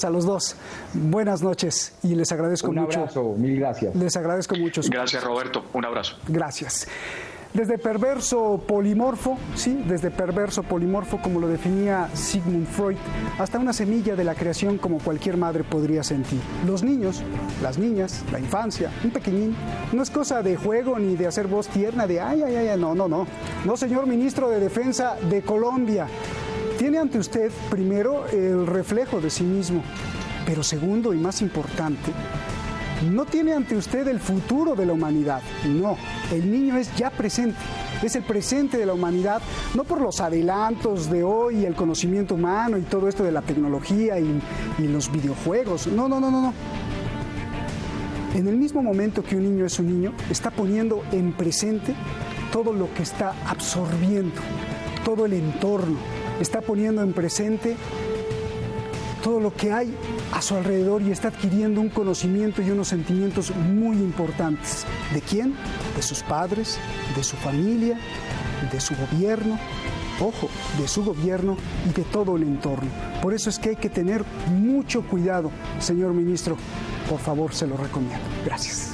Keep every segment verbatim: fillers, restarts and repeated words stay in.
A los dos, buenas noches y les agradezco mucho. Un abrazo, mil gracias. Les agradezco mucho. Gracias, Roberto, un abrazo. Gracias. Desde perverso polimorfo, sí, desde perverso polimorfo, como lo definía Sigmund Freud, hasta una semilla de la creación como cualquier madre podría sentir. Los niños, las niñas, la infancia, un pequeñín, no es cosa de juego ni de hacer voz tierna de ay, ay, ay, no, no, no. No, señor ministro de Defensa de Colombia. Tiene ante usted, primero, el reflejo de sí mismo, pero segundo y más importante, no tiene ante usted el futuro de la humanidad. No, el niño es ya presente, es el presente de la humanidad, no por los adelantos de hoy, el conocimiento humano y todo esto de la tecnología y, y los videojuegos. No, no, no, no, no. En el mismo momento que un niño es un niño, está poniendo en presente todo lo que está absorbiendo, todo el entorno. Está poniendo en presente todo lo que hay a su alrededor y está adquiriendo un conocimiento y unos sentimientos muy importantes. ¿De quién? De sus padres, de su familia, de su gobierno, ojo, de su gobierno y de todo el entorno. Por eso es que hay que tener mucho cuidado, señor ministro. Por favor, se lo recomiendo. Gracias.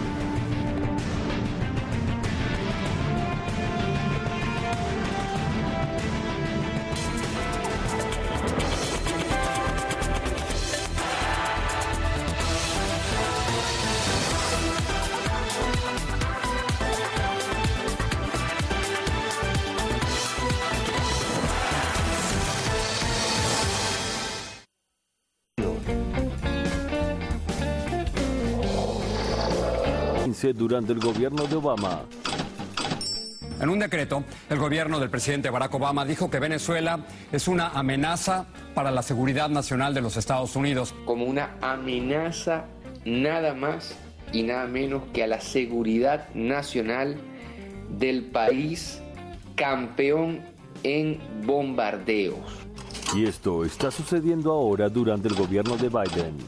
Durante el gobierno de Obama. En un decreto, el gobierno del presidente Barack Obama dijo que Venezuela es una amenaza para la seguridad nacional de los Estados Unidos. Como una amenaza nada más y nada menos que a la seguridad nacional del país campeón en bombardeos. Y esto está sucediendo ahora durante el gobierno de Biden.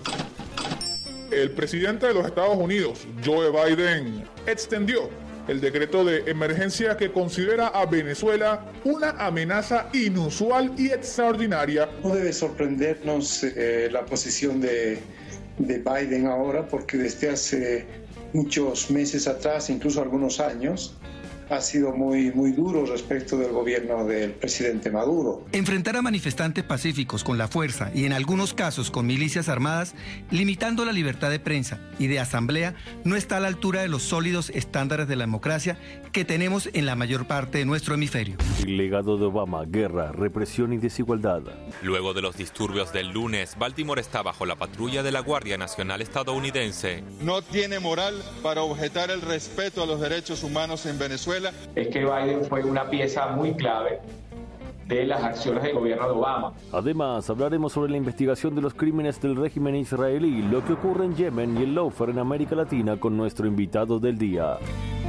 El presidente de los Estados Unidos, Joe Biden, extendió el decreto de emergencia que considera a Venezuela una amenaza inusual y extraordinaria. No debe sorprendernos eh, la posición de, de Biden ahora, porque desde hace muchos meses atrás, incluso algunos años, ha sido muy, muy duro respecto del gobierno del presidente Maduro. Enfrentar a manifestantes pacíficos con la fuerza y en algunos casos con milicias armadas, limitando la libertad de prensa y de asamblea, no está a la altura de los sólidos estándares de la democracia que tenemos en la mayor parte de nuestro hemisferio. El legado de Obama, guerra, represión y desigualdad. Luego de los disturbios del lunes, Baltimore está bajo la patrulla de la Guardia Nacional estadounidense. No tiene moral para objetar el respeto a los derechos humanos en Venezuela. Es que Biden fue una pieza muy clave de las acciones del gobierno de Obama. Además, hablaremos sobre la investigación de los crímenes del régimen israelí, lo que ocurre en Yemen y el lawfare en América Latina con nuestro invitado del día.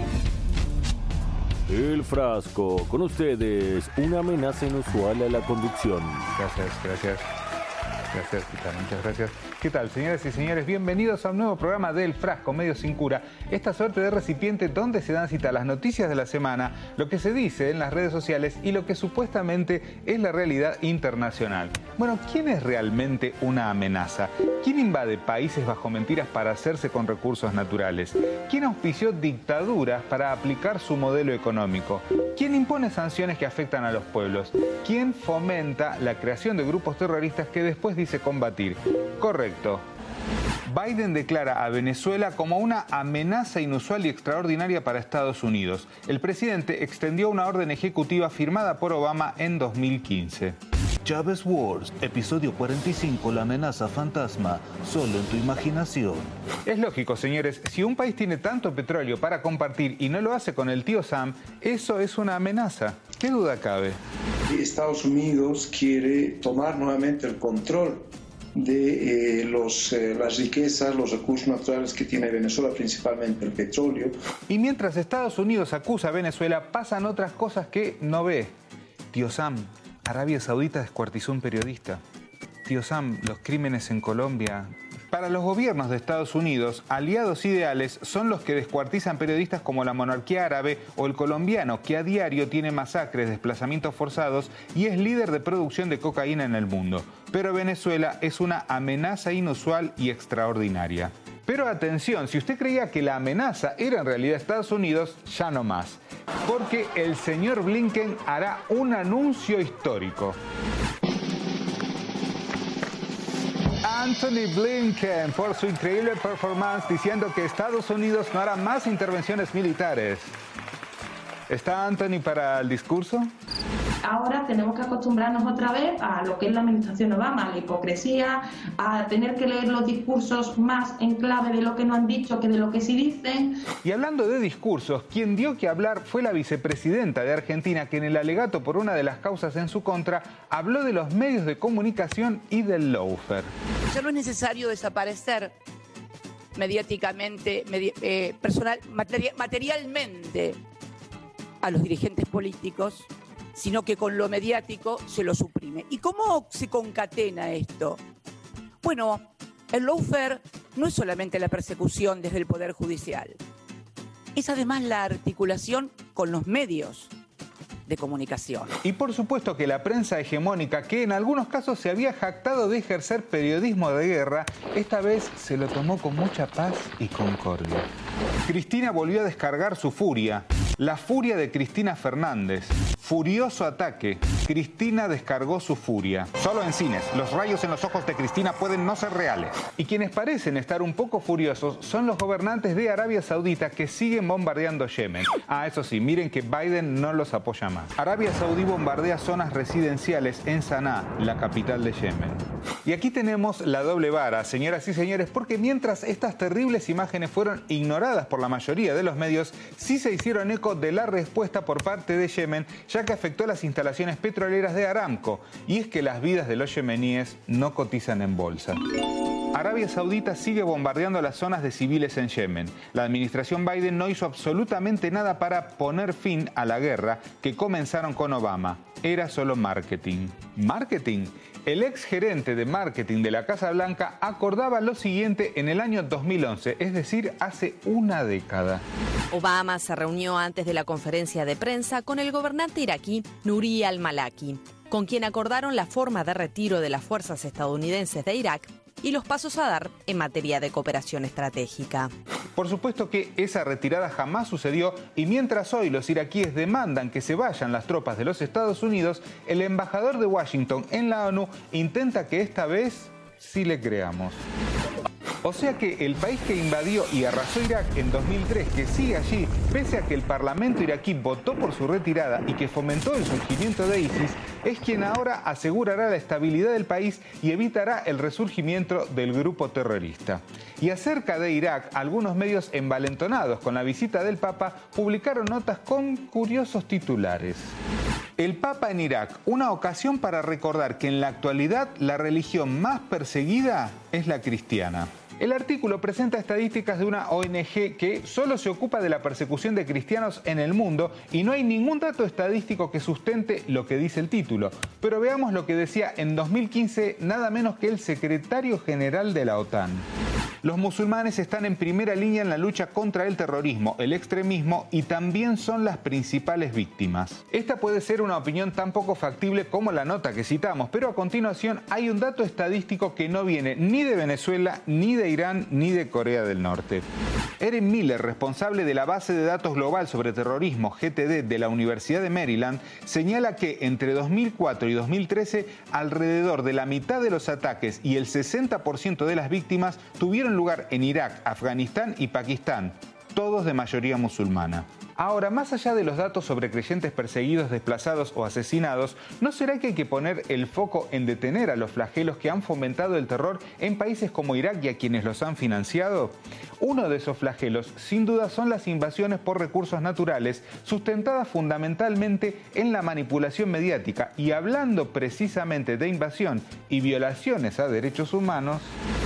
El Frasco, con ustedes, una amenaza inusual a la conducción. Gracias, gracias. Gracias, muchas gracias. ¿Qué tal, señoras y señores? Bienvenidos a un nuevo programa del Frasco, Medio Sin Cura. Esta suerte de recipiente donde se dan cita las noticias de la semana, lo que se dice en las redes sociales y lo que supuestamente es la realidad internacional. Bueno, ¿quién es realmente una amenaza? ¿Quién invade países bajo mentiras para hacerse con recursos naturales? ¿Quién auspició dictaduras para aplicar su modelo económico? ¿Quién impone sanciones que afectan a los pueblos? ¿Quién fomenta la creación de grupos terroristas que después dice combatir? Correcto. Biden declara a Venezuela como una amenaza inusual y extraordinaria para Estados Unidos. El presidente extendió una orden ejecutiva firmada por Obama en dos mil quince. Chávez Wars, episodio cuarenta y cinco, la amenaza fantasma, solo en tu imaginación. Es lógico, señores, si un país tiene tanto petróleo para compartir y no lo hace con el tío Sam, eso es una amenaza. ¿Qué duda cabe? Estados Unidos quiere tomar nuevamente el control de eh, los, eh, las riquezas, los recursos naturales que tiene Venezuela, principalmente el petróleo. Y mientras Estados Unidos acusa a Venezuela, pasan otras cosas que no ve. Tío Sam, Arabia Saudita descuartizó un periodista. Tío Sam, los crímenes en Colombia Para los gobiernos de Estados Unidos, aliados ideales son los que descuartizan periodistas como la monarquía árabe o el colombiano, que a diario tiene masacres, desplazamientos forzados y es líder de producción de cocaína en el mundo. Pero Venezuela es una amenaza inusual y extraordinaria. Pero atención, si usted creía que la amenaza era en realidad Estados Unidos, ya no más. Porque el señor Blinken hará un anuncio histórico. Anthony Blinken, por su increíble performance, diciendo que Estados Unidos no hará más intervenciones militares. ¿Está Anthony para el discurso? Ahora tenemos que acostumbrarnos otra vez a lo que es la administración Obama, a la hipocresía, a tener que leer los discursos más en clave de lo que no han dicho que de lo que sí dicen. Y hablando de discursos, quien dio que hablar fue la vicepresidenta de Argentina, que en el alegato por una de las causas en su contra habló de los medios de comunicación y del lawfare. Ya no es necesario desaparecer mediáticamente, medi eh, personal, materi materialmente a los dirigentes políticos, sino que con lo mediático se lo suprime. ¿Y cómo se concatena esto? Bueno, el lawfare no es solamente la persecución desde el Poder Judicial, es además la articulación con los medios de comunicación. Y por supuesto que la prensa hegemónica, que en algunos casos se había jactado de ejercer periodismo de guerra, esta vez se lo tomó con mucha paz y concordia. Cristina volvió a descargar su furia, la furia de Cristina Fernández. Furioso ataque. Cristina descargó su furia. Solo en cines, los rayos en los ojos de Cristina pueden no ser reales. Y quienes parecen estar un poco furiosos son los gobernantes de Arabia Saudita que siguen bombardeando Yemen. Ah, eso sí, miren que Biden no los apoya más. Arabia Saudí bombardea zonas residenciales en Saná, la capital de Yemen. Y aquí tenemos la doble vara, señoras y señores, porque mientras estas terribles imágenes fueron ignoradas por la mayoría de los medios, sí se hicieron eco de la respuesta por parte de Yemen, ya que afectó las instalaciones petroleras de Aramco. Y es que las vidas de los yemeníes no cotizan en bolsa. Arabia Saudita sigue bombardeando las zonas de civiles en Yemen. La administración Biden no hizo absolutamente nada para poner fin a la guerra que comenzaron con Obama. Era solo marketing. ¿Marketing? El ex gerente de marketing de la Casa Blanca acordaba lo siguiente en el año dos mil once, es decir, hace una década. Obama se reunió antes de la conferencia de prensa con el gobernante iraquí Nuri al-Maliki, con quien acordaron la forma de retiro de las fuerzas estadounidenses de Irak y los pasos a dar en materia de cooperación estratégica. Por supuesto que esa retirada jamás sucedió y mientras hoy los iraquíes demandan que se vayan las tropas de los Estados Unidos, el embajador de Washington en la ONU intenta que esta vez sí le creamos. O sea que el país que invadió y arrasó Irak en dos mil tres, que sigue allí, pese a que el parlamento iraquí votó por su retirada y que fomentó el surgimiento de ISIS, es quien ahora asegurará la estabilidad del país y evitará el resurgimiento del grupo terrorista. Y acerca de Irak, algunos medios envalentonados con la visita del Papa publicaron notas con curiosos titulares. El Papa en Irak, una ocasión para recordar que en la actualidad la religión más perseguida es la cristiana. El artículo presenta estadísticas de una O N G que solo se ocupa de la persecución de cristianos en el mundo y no hay ningún dato estadístico que sustente lo que dice el título. Pero veamos lo que decía en dos mil quince nada menos que el secretario general de la OTAN. Los musulmanes están en primera línea en la lucha contra el terrorismo, el extremismo y también son las principales víctimas. Esta puede ser una opinión tan poco factible como la nota que citamos, pero a continuación hay un dato estadístico que no viene ni de Venezuela, ni de Irán, ni de Corea del Norte. Erin Miller, responsable de la base de datos global sobre terrorismo G T D de la Universidad de Maryland, señala que entre dos mil cuatro y dos mil trece alrededor de la mitad de los ataques y el sesenta por ciento de las víctimas tuvieron lugar en Irak, Afganistán y Pakistán, todos de mayoría musulmana. Ahora, más allá de los datos sobre creyentes perseguidos, desplazados o asesinados, ¿no será que hay que poner el foco en detener a los flagelos que han fomentado el terror en países como Irak y a quienes los han financiado? Uno de esos flagelos, sin duda, son las invasiones por recursos naturales, sustentadas fundamentalmente en la manipulación mediática. Y hablando precisamente de invasión y violaciones a derechos humanos...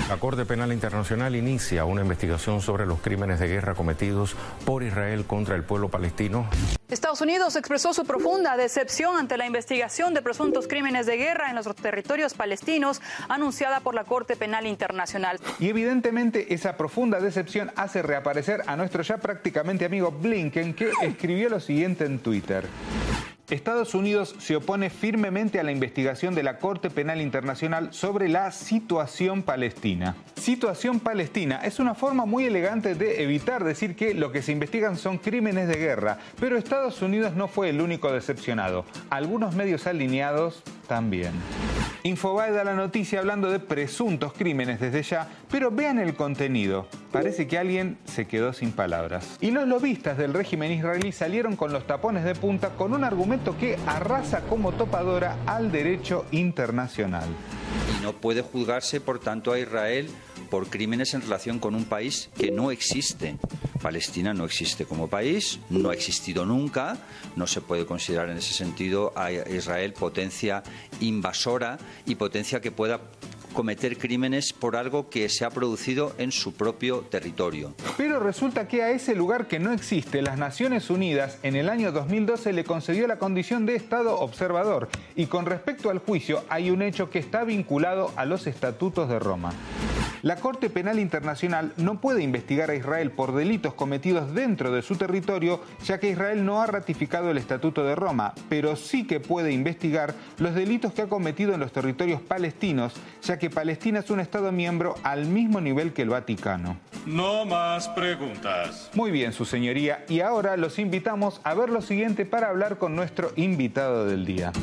La Corte Penal Internacional inicia una investigación sobre los crímenes de guerra cometidos por Israel contra el pueblo palestino. Estados Unidos expresó su profunda decepción ante la investigación de presuntos crímenes de guerra en los territorios palestinos anunciada por la Corte Penal Internacional. Y evidentemente esa profunda decepción hace reaparecer a nuestro ya prácticamente amigo Blinken, que escribió lo siguiente en Twitter. Estados Unidos se opone firmemente a la investigación de la Corte Penal Internacional sobre la situación palestina. Situación palestina es una forma muy elegante de evitar decir que lo que se investigan son crímenes de guerra, pero Estados Unidos no fue el único decepcionado. Algunos medios alineados también. Infobae da la noticia hablando de presuntos crímenes desde ya, pero vean el contenido. Parece que alguien se quedó sin palabras. Y los lobistas del régimen israelí salieron con los tapones de punta con un argumento que arrasa como topadora al derecho internacional. Y no puede juzgarse, por tanto, a Israel por crímenes en relación con un país que no existe. Palestina no existe como país, no ha existido nunca, no se puede considerar en ese sentido a Israel potencia invasora y potencia que pueda cometer crímenes por algo que se ha producido en su propio territorio. Pero resulta que a ese lugar que no existe, las Naciones Unidas en el año dos mil doce le concedió la condición de Estado observador. Y con respecto al juicio, hay un hecho que está vinculado a los estatutos de Roma. La Corte Penal Internacional no puede investigar a Israel por delitos cometidos dentro de su territorio, ya que Israel no ha ratificado el Estatuto de Roma, pero sí que puede investigar los delitos que ha cometido en los territorios palestinos, ya que Palestina es un Estado miembro al mismo nivel que el Vaticano. No más preguntas. Muy bien, su señoría, y ahora los invitamos a ver lo siguiente para hablar con nuestro invitado del día.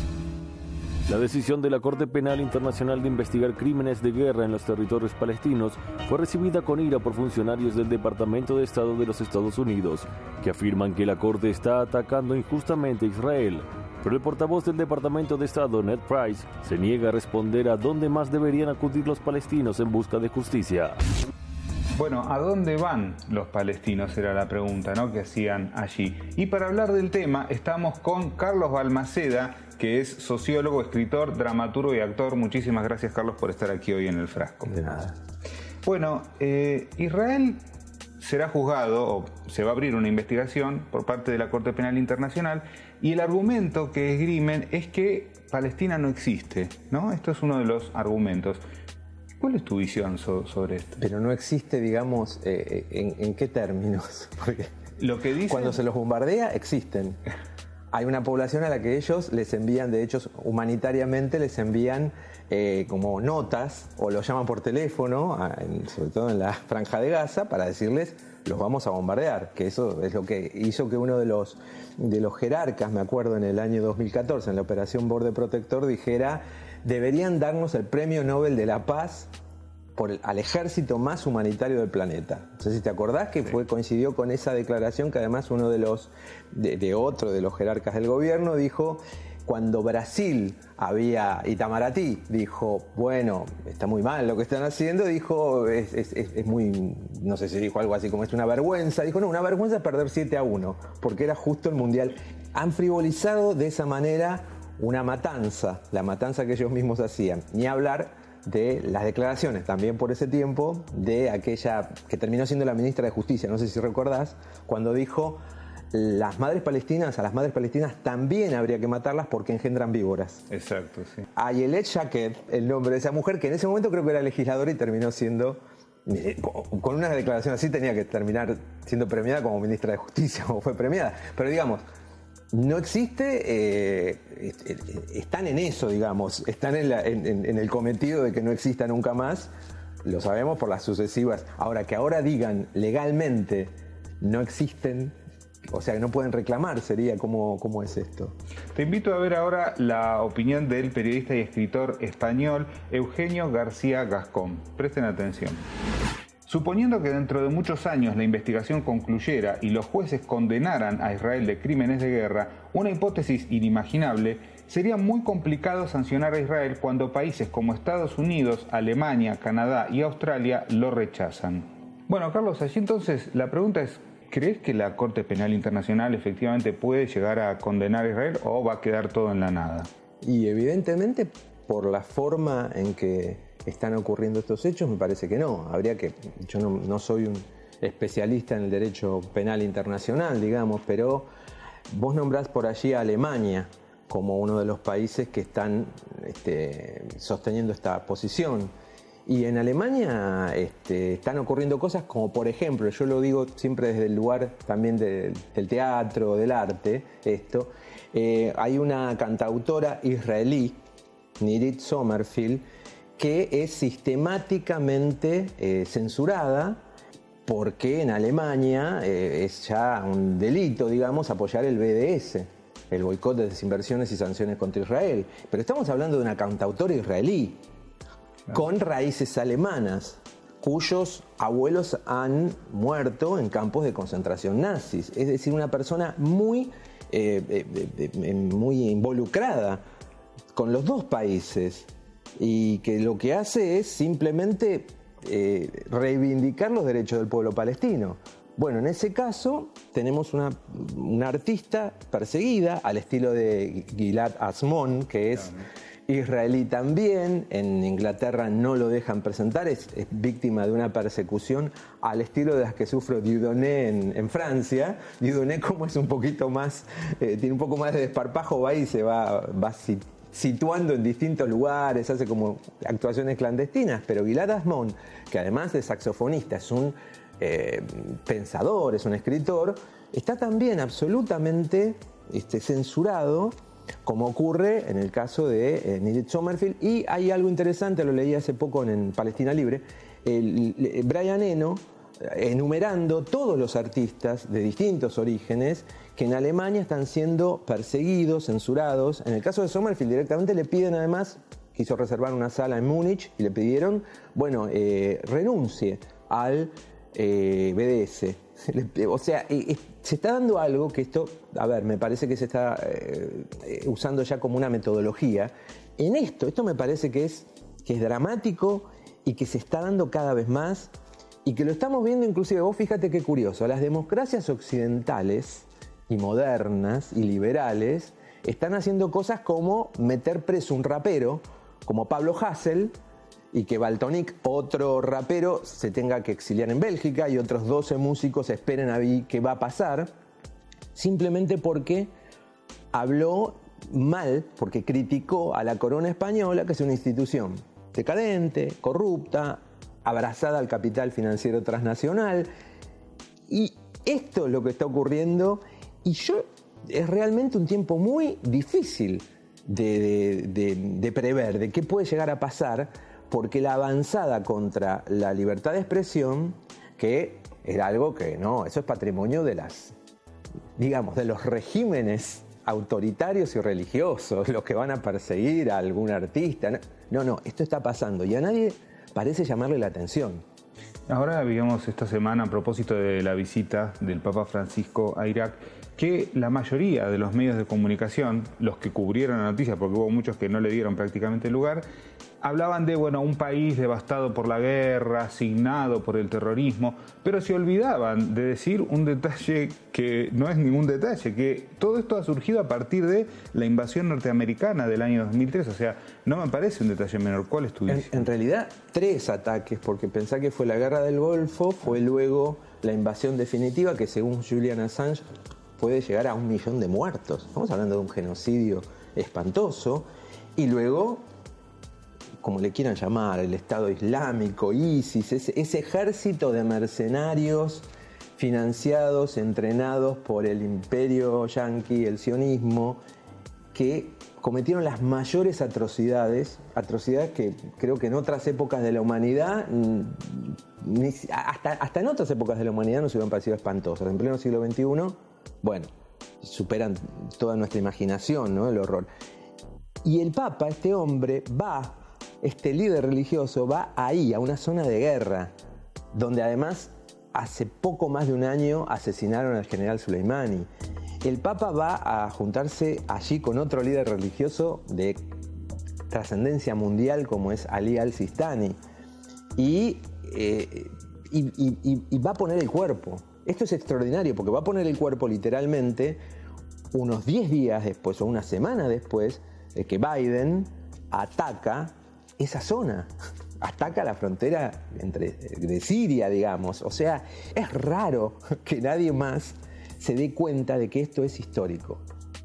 La decisión de la Corte Penal Internacional de investigar crímenes de guerra en los territorios palestinos fue recibida con ira por funcionarios del Departamento de Estado de los Estados Unidos, que afirman que la Corte está atacando injustamente a Israel. Pero el portavoz del Departamento de Estado, Ned Price, se niega a responder a dónde más deberían acudir los palestinos en busca de justicia. Bueno, ¿a dónde van los palestinos? Era la pregunta, ¿no?, que hacían allí. Y para hablar del tema estamos con Carlos Balmaceda, que es sociólogo, escritor, dramaturgo y actor. Muchísimas gracias, Carlos, por estar aquí hoy en El Frasco. De nada. Bueno, eh, Israel será juzgado, o se va a abrir una investigación por parte de la Corte Penal Internacional, y el argumento que esgrimen es que Palestina no existe, ¿no? Esto es uno de los argumentos. ¿Cuál es tu visión so- sobre esto? Pero no existe, digamos, eh, en, ¿en qué términos? Porque lo que dicen... cuando se los bombardea, existen. Hay una población a la que ellos les envían, de hecho, humanitariamente les envían eh, como notas, o los llaman por teléfono, a, en, sobre todo en la Franja de Gaza, para decirles, los vamos a bombardear, que eso es lo que hizo que uno de los, de los jerarcas, me acuerdo, en el año dos mil catorce, en la Operación Borde Protector, dijera, deberían darnos el Premio Nobel de la Paz por el, al ejército más humanitario del planeta. No sé si te acordás que fue, coincidió con esa declaración que además uno de los de, de otro de los jerarcas del gobierno dijo, cuando Brasil había, Itamaraty dijo, bueno, está muy mal lo que están haciendo, dijo, es, es, es muy, no sé si dijo algo así como es una vergüenza, dijo, no, una vergüenza es perder siete a uno, porque era justo el Mundial. Han frivolizado de esa manera una matanza, la matanza que ellos mismos hacían, ni hablar de las declaraciones también por ese tiempo de aquella que terminó siendo la ministra de Justicia, no sé si recordás, cuando dijo las madres palestinas, a las madres palestinas también habría que matarlas porque engendran víboras. Exacto, sí. Ayelet Shaked, el nombre de esa mujer, que en ese momento creo que era legisladora y terminó siendo, con una declaración así tenía que terminar siendo premiada como ministra de Justicia, como fue premiada, pero digamos, no existe, eh, están en eso, digamos, están en, la, en, en el cometido de que no exista nunca más, lo sabemos por las sucesivas. Ahora, que ahora digan legalmente no existen, o sea, que no pueden reclamar, sería ¿cómo, cómo es esto? Te invito a ver ahora la opinión del periodista y escritor español Eugenio García Gascón. Presten atención. Suponiendo que dentro de muchos años la investigación concluyera y los jueces condenaran a Israel de crímenes de guerra, una hipótesis inimaginable, sería muy complicado sancionar a Israel cuando países como Estados Unidos, Alemania, Canadá y Australia lo rechazan. Bueno, Carlos, allí entonces la pregunta es, ¿crees que la Corte Penal Internacional efectivamente puede llegar a condenar a Israel o va a quedar todo en la nada? Y evidentemente por la forma en que están ocurriendo estos hechos? Me parece que no. Habría que, yo no, no soy un especialista en el derecho penal internacional, digamos, pero vos nombrás por allí a Alemania como uno de los países que están este, sosteniendo esta posición. Y en Alemania este, están ocurriendo cosas como, por ejemplo, yo lo digo siempre desde el lugar también de, del teatro, del arte, esto, eh, hay una cantautora israelí, Nirit Sommerfeld, que es sistemáticamente eh, censurada porque en Alemania eh, es ya un delito, digamos, apoyar el B D S, el boicot de desinversiones y sanciones contra Israel. Pero estamos hablando de una cantautora israelí, con raíces alemanas, cuyos abuelos han muerto en campos de concentración nazis. Es decir, una persona muy, eh, eh, eh, muy involucrada con los dos países y que lo que hace es simplemente eh, reivindicar los derechos del pueblo palestino. Bueno, en ese caso tenemos una, una artista perseguida al estilo de Gilad Azmon, que es israelí también. En Inglaterra no lo dejan presentar, es, es víctima de una persecución al estilo de las que sufre Dieudonné en, en Francia. Dieudonné, como es un poquito más, eh, tiene un poco más de desparpajo, va y se va, va situando en distintos lugares, hace como actuaciones clandestinas, pero Gilad Azmon, que además de saxofonista es un eh, pensador, es un escritor, está también absolutamente este, censurado, como ocurre en el caso de eh, Nirit Sommerfeld. Y hay algo interesante, lo leí hace poco en, en Palestina Libre, el, el, Brian Eno, enumerando todos los artistas de distintos orígenes que en Alemania están siendo perseguidos, censurados. En el caso de Sommerfeld directamente le piden, además, quiso reservar una sala en Múnich y le pidieron, bueno, eh, renuncie al eh, B D S. O sea, eh, se está dando algo que esto, a ver, me parece que se está eh, usando ya como una metodología. En esto, esto me parece que es, que es dramático y que se está dando cada vez más y que lo estamos viendo inclusive, vos fíjate qué curioso, las democracias occidentales y modernas y liberales están haciendo cosas como meter preso un rapero como Pablo Hassel y que Valtonyc, otro rapero, se tenga que exiliar en Bélgica y otros doce músicos esperen a ver qué va a pasar, simplemente porque habló mal, porque criticó a la corona española, que es una institución decadente, corrupta, abrazada al capital financiero transnacional. Y esto es lo que está ocurriendo, y yo es realmente un tiempo muy difícil de, de, de, de prever, de qué puede llegar a pasar, porque la avanzada contra la libertad de expresión, que era algo que no, eso es patrimonio de las, digamos, de los regímenes autoritarios y religiosos, los que van a perseguir a algún artista. No, no, esto está pasando y a nadie parece llamarle la atención. Ahora vimos esta semana, a propósito de la visita del Papa Francisco a Irak, que la mayoría de los medios de comunicación, los que cubrieron la noticia, porque hubo muchos que no le dieron prácticamente lugar, hablaban de, bueno, un país devastado por la guerra, asignado por el terrorismo, pero se olvidaban de decir un detalle que no es ningún detalle, que todo esto ha surgido a partir de la invasión norteamericana del año dos mil tres, o sea, no me parece un detalle menor. ¿Cuál es tu visión? En, en realidad, tres ataques, porque pensá que fue la guerra del Golfo, fue luego la invasión definitiva, que según Julian Assange puede llegar a un millón de muertos. Estamos hablando de un genocidio espantoso. Y luego, como le quieran llamar, el Estado Islámico, ISIS, ese, ese ejército de mercenarios financiados, entrenados por el imperio yanqui, el sionismo, que cometieron las mayores atrocidades, atrocidades que creo que en otras épocas de la humanidad, ni, hasta, hasta en otras épocas de la humanidad nos hubieran parecido espantosas. En pleno siglo veintiuno, bueno, superan toda nuestra imaginación, ¿no? El horror. Y el Papa, este hombre, va, este líder religioso, va ahí, a una zona de guerra, donde además hace poco más de un año asesinaron al general Soleimani. El Papa va a juntarse allí con otro líder religioso de trascendencia mundial como es Ali al-Sistani y, eh, y, y, y va a poner el cuerpo. Esto es extraordinario porque va a poner el cuerpo literalmente unos diez días después o una semana después de que Biden ataca esa zona. ataca la frontera entre, de Siria, digamos. O sea, es raro que nadie más se dé cuenta de que esto es histórico.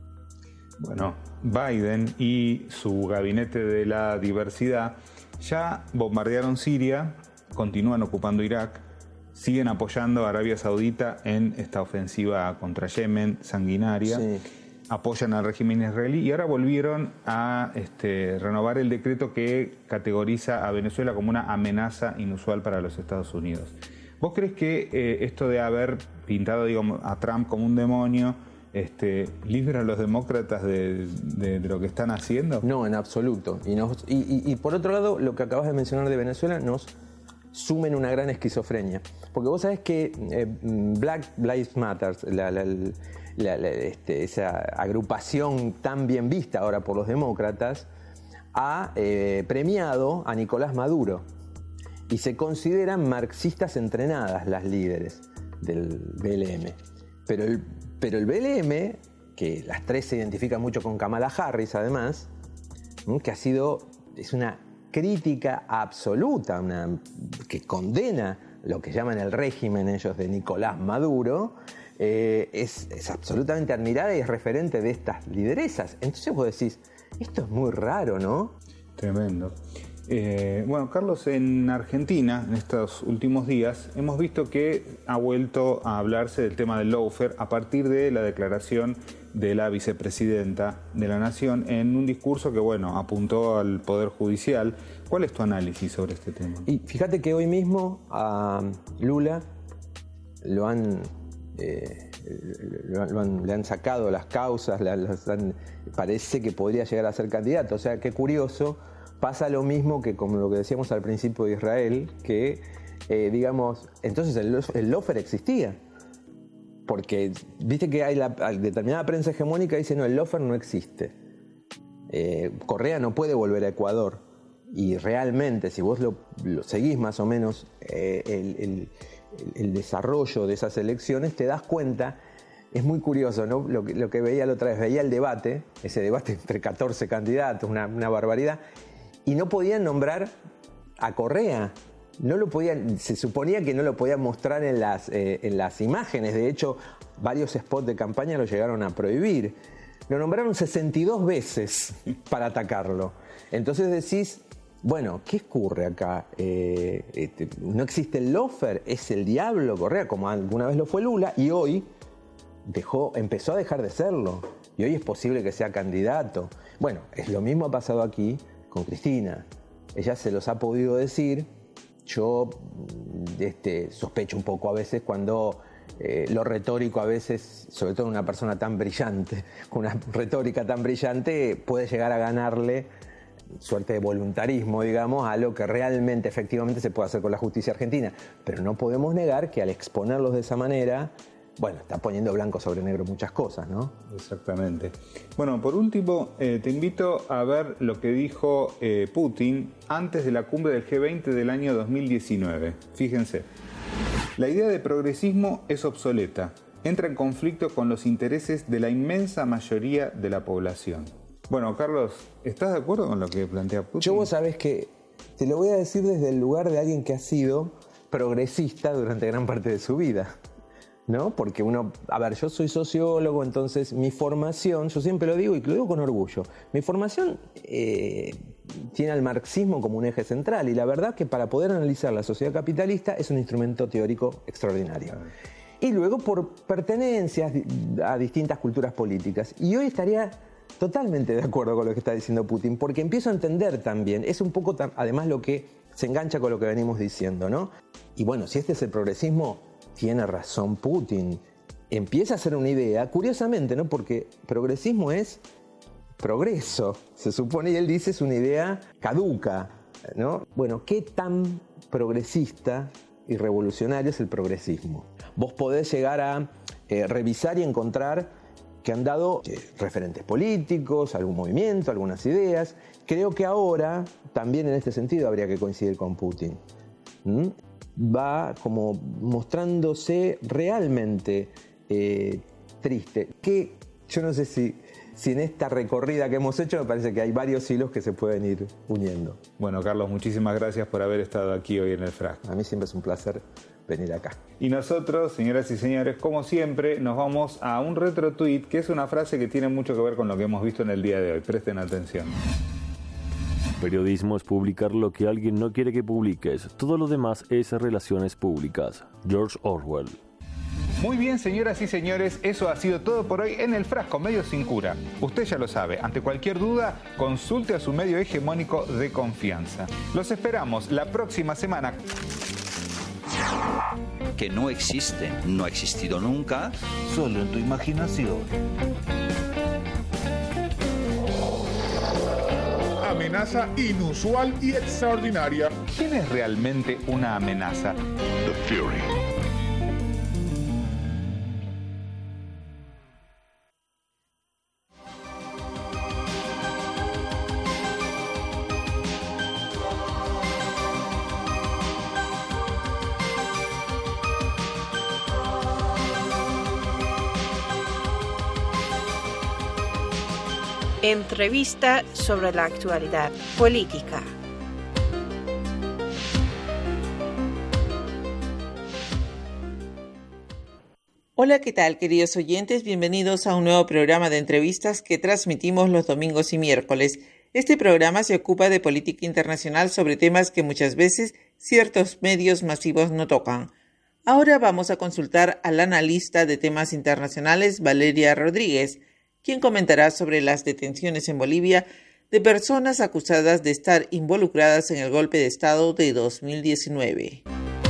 Bueno, Biden y su gabinete de la diversidad ya bombardearon Siria, continúan ocupando Irak, siguen apoyando a Arabia Saudita en esta ofensiva contra Yemen sanguinaria, sí. apoyan al régimen israelí y ahora volvieron a este, renovar el decreto que categoriza a Venezuela como una amenaza inusual para los Estados Unidos. ¿Vos crees que eh, esto de haber pintado, digamos, a Trump como un demonio Este, ¿libra a los demócratas de, de, de lo que están haciendo? No, en absoluto. Y, nos, y, y, y por otro lado, lo que acabas de mencionar de Venezuela nos suma en una gran esquizofrenia. Porque vos sabés que eh, Black Lives Matter, la, la, la, la, este, esa agrupación tan bien vista ahora por los demócratas, ha eh, premiado a Nicolás Maduro. Y se consideran marxistas entrenadas las líderes del B L M. Pero el Pero el B L M, que las tres se identifican mucho con Kamala Harris además, que ha sido, es una crítica absoluta, una, que condena lo que llaman el régimen ellos de Nicolás Maduro, eh, es, es absolutamente admirada y es referente de estas lideresas. Entonces vos decís, esto es muy raro, ¿no? Tremendo. Eh, bueno, Carlos, en Argentina, en estos últimos días, hemos visto que ha vuelto a hablarse del tema del lawfare a partir de la declaración de la vicepresidenta de la Nación en un discurso que, bueno, apuntó al Poder Judicial. ¿Cuál es tu análisis sobre este tema? Y fíjate que hoy mismo a Lula lo han, eh, lo, lo han le han sacado las causas, la, las han, parece que podría llegar a ser candidato. O sea, qué curioso. Pasa lo mismo que como lo que decíamos al principio de Israel, que, eh, digamos, entonces el, el lawfare existía. Porque, viste que hay la determinada prensa hegemónica que dice, no, el lawfare no existe. Eh, Correa no puede volver a Ecuador. Y realmente, si vos lo, lo seguís más o menos eh, el, el, el desarrollo de esas elecciones, te das cuenta, es muy curioso, ¿no? Lo que, lo que veía la otra vez, veía el debate, ese debate entre catorce candidatos, una, una barbaridad, y no podían nombrar a Correa. No lo podían, se suponía que no lo podían mostrar en las, eh, en las imágenes. De hecho, varios spots de campaña lo llegaron a prohibir. Lo nombraron sesenta y dos veces para atacarlo. Entonces decís, bueno, ¿qué ocurre acá? Eh, este, no existe el lawfare, es el diablo Correa, como alguna vez lo fue Lula, y hoy dejó, empezó a dejar de serlo. Y hoy es posible que sea candidato. Bueno, es lo mismo ha pasado aquí con Cristina. Ella se los ha podido decir. Yo este, sospecho un poco a veces cuando eh, lo retórico a veces, sobre todo una persona tan brillante, con una retórica tan brillante, puede llegar a ganarle suerte de voluntarismo, digamos, a lo que realmente, efectivamente se puede hacer con la justicia argentina. Pero no podemos negar que al exponerlos de esa manera, bueno, está poniendo blanco sobre negro muchas cosas, ¿no? Exactamente. Bueno, por último, eh, te invito a ver lo que dijo eh, Putin antes de la cumbre del G veinte del año dos mil diecinueve. Fíjense. La idea de progresismo es obsoleta. Entra en conflicto con los intereses de la inmensa mayoría de la población. Bueno, Carlos, ¿estás de acuerdo con lo que plantea Putin? Yo vos sabés que te lo voy a decir desde el lugar de alguien que ha sido progresista durante gran parte de su vida. ¿No? Porque uno, a ver, yo soy sociólogo, entonces mi formación, yo siempre lo digo y lo digo con orgullo, mi formación eh, tiene al marxismo como un eje central y la verdad que para poder analizar la sociedad capitalista es un instrumento teórico extraordinario. Y luego por pertenencias a distintas culturas políticas. Y hoy estaría totalmente de acuerdo con lo que está diciendo Putin, porque empiezo a entender también, es un poco además lo que se engancha con lo que venimos diciendo, ¿no? Y bueno, si este es el progresismo, tiene razón Putin. Empieza a ser una idea, curiosamente, ¿no? Porque progresismo es progreso, se supone, y él dice es una idea caduca, ¿no? Bueno, ¿qué tan progresista y revolucionario es el progresismo? Vos podés llegar a eh, revisar y encontrar que han dado eh, referentes políticos, algún movimiento, algunas ideas. Creo que ahora, también en este sentido, habría que coincidir con Putin. ¿Mm? Va como mostrándose realmente eh, triste. Que yo no sé si, si en esta recorrida que hemos hecho me parece que hay varios hilos que se pueden ir uniendo. Bueno, Carlos, muchísimas gracias por haber estado aquí hoy en El Frasco. A mí siempre es un placer venir acá. Y nosotros, señoras y señores, como siempre, nos vamos a un retro tweet, que es una frase que tiene mucho que ver con lo que hemos visto en el día de hoy. Presten atención. Periodismo es publicar lo que alguien no quiere que publiques. Todo lo demás es relaciones públicas. George Orwell. Muy bien, señoras y señores, eso ha sido todo por hoy en El Frasco, Medios sin Cura. Usted ya lo sabe, ante cualquier duda, consulte a su medio hegemónico de confianza. Los esperamos la próxima semana. Que no existe, no ha existido nunca. Solo en tu imaginación. Amenaza inusual y extraordinaria. ¿Quién es realmente una amenaza? The Fury. Entrevista sobre la actualidad política. Hola, ¿qué tal, queridos oyentes? Bienvenidos a un nuevo programa de entrevistas que transmitimos los domingos y miércoles. Este programa se ocupa de política internacional sobre temas que muchas veces ciertos medios masivos no tocan. Ahora vamos a consultar al analista de temas internacionales, Valeria Rodríguez, quien comentará sobre las detenciones en Bolivia de personas acusadas de estar involucradas en el golpe de Estado de dos mil diecinueve.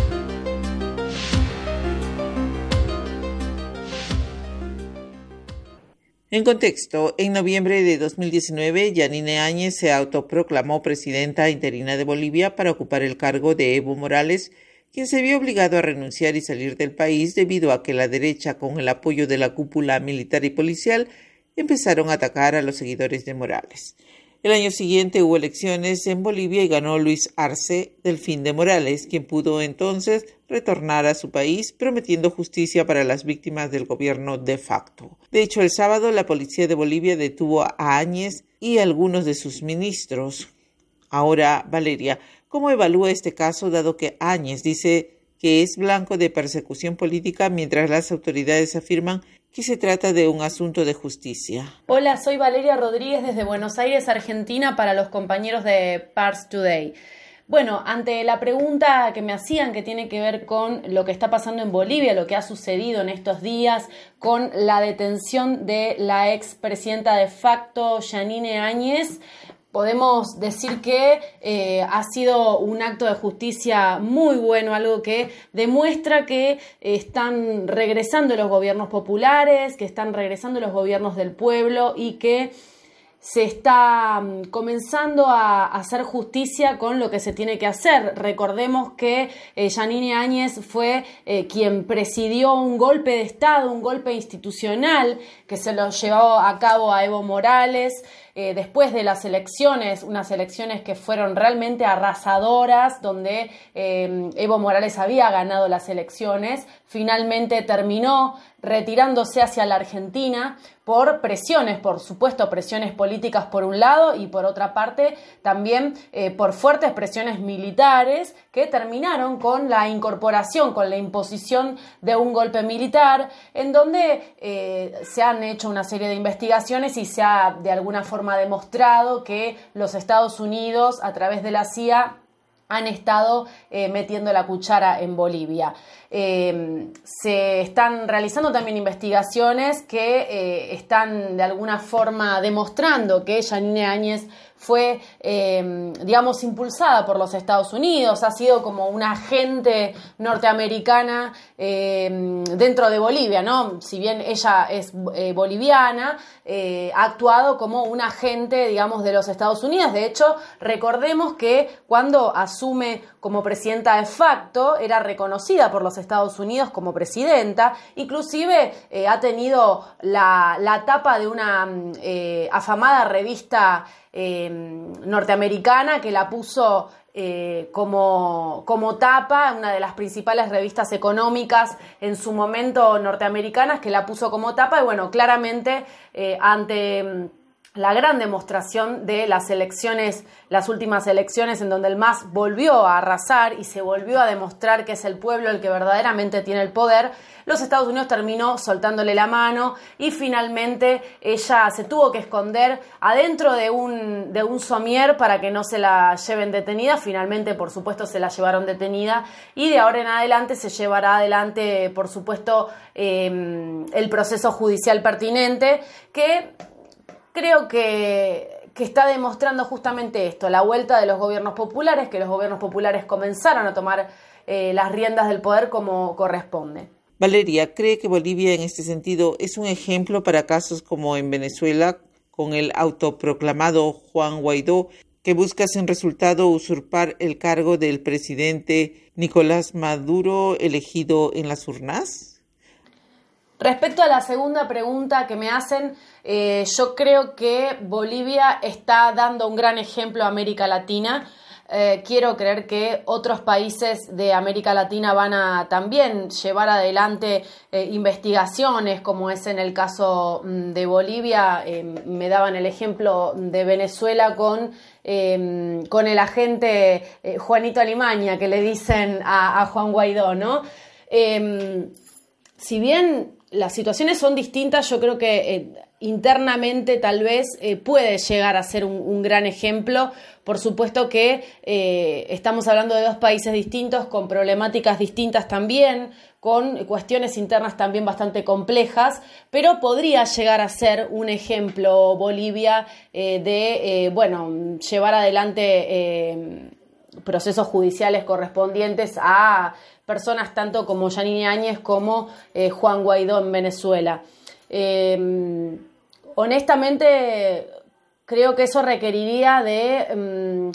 En contexto, en noviembre de dos mil diecinueve, Yanine Áñez se autoproclamó presidenta interina de Bolivia para ocupar el cargo de Evo Morales, quien se vio obligado a renunciar y salir del país debido a que la derecha, con el apoyo de la cúpula militar y policial, empezaron a atacar a los seguidores de Morales. El año siguiente hubo elecciones en Bolivia y ganó Luis Arce Delfín de Morales, quien pudo entonces retornar a su país prometiendo justicia para las víctimas del gobierno de facto. De hecho, el sábado la policía de Bolivia detuvo a Áñez y a algunos de sus ministros. Ahora, Valeria, ¿cómo evalúa este caso dado que Áñez dice que es blanco de persecución política mientras las autoridades afirman que se trata de un asunto de justicia? Hola, soy Valeria Rodríguez desde Buenos Aires, Argentina, para los compañeros de Pars Today. Bueno, ante la pregunta que me hacían que tiene que ver con lo que está pasando en Bolivia, lo que ha sucedido en estos días con la detención de la expresidenta de facto, Yanine Áñez, podemos decir que eh, ha sido un acto de justicia muy bueno, algo que demuestra que están regresando los gobiernos populares, que están regresando los gobiernos del pueblo y que se está um, comenzando a, a hacer justicia con lo que se tiene que hacer. Recordemos que eh, Yanine Áñez fue eh, quien presidió un golpe de Estado, un golpe institucional que se lo llevó a cabo a Evo Morales eh, después de las elecciones, unas elecciones que fueron realmente arrasadoras, donde eh, Evo Morales había ganado las elecciones. Finalmente terminó retirándose hacia la Argentina por presiones, por supuesto presiones políticas por un lado y por otra parte también eh, por fuertes presiones militares que terminaron con la incorporación, con la imposición de un golpe militar en donde eh, se han hecho una serie de investigaciones y se ha de alguna forma demostrado que los Estados Unidos a través de la C I A han estado eh, metiendo la cuchara en Bolivia. Eh, se están realizando también investigaciones que eh, están de alguna forma demostrando que Yanine Áñez fue, eh, digamos, impulsada por los Estados Unidos, ha sido como una agente norteamericana eh, dentro de Bolivia, ¿no? Si bien ella es eh, boliviana, eh, ha actuado como un agente, digamos, de los Estados Unidos. De hecho, recordemos que cuando asume como presidenta de facto, era reconocida por los Estados Unidos como presidenta, inclusive eh, ha tenido la, la tapa de una eh, afamada revista eh, norteamericana que la puso eh, como, como tapa, una de las principales revistas económicas en su momento norteamericanas, que la puso como tapa y bueno, claramente eh, ante la gran demostración de las elecciones, las últimas elecciones en donde el M A S volvió a arrasar y se volvió a demostrar que es el pueblo el que verdaderamente tiene el poder, los Estados Unidos terminó soltándole la mano y finalmente ella se tuvo que esconder adentro de un, de un somier para que no se la lleven detenida. Finalmente, por supuesto, se la llevaron detenida y de ahora en adelante se llevará adelante, por supuesto, eh, el proceso judicial pertinente que creo que, que está demostrando justamente esto, la vuelta de los gobiernos populares, que los gobiernos populares comenzaron a tomar eh, las riendas del poder como corresponde. Valeria, ¿cree que Bolivia en este sentido es un ejemplo para casos como en Venezuela con el autoproclamado Juan Guaidó, que busca sin resultado usurpar el cargo del presidente Nicolás Maduro elegido en las urnas? Respecto a la segunda pregunta que me hacen, eh, yo creo que Bolivia está dando un gran ejemplo a América Latina. Eh, quiero creer que otros países de América Latina van a también llevar adelante eh, investigaciones, como es en el caso de Bolivia. Eh, me daban el ejemplo de Venezuela con, eh, con el agente eh, Juanito Alimaña, que le dicen a, a Juan Guaidó, ¿no? Eh, si bien las situaciones son distintas, yo creo que eh, internamente tal vez eh, puede llegar a ser un, un gran ejemplo. Por supuesto que eh, estamos hablando de dos países distintos, con problemáticas distintas también, con cuestiones internas también bastante complejas, pero podría llegar a ser un ejemplo Bolivia eh, de, eh, bueno, llevar adelante eh, procesos judiciales correspondientes a personas tanto como Yanine Áñez como eh, Juan Guaidó en Venezuela. Eh, honestamente, creo que eso requeriría de um,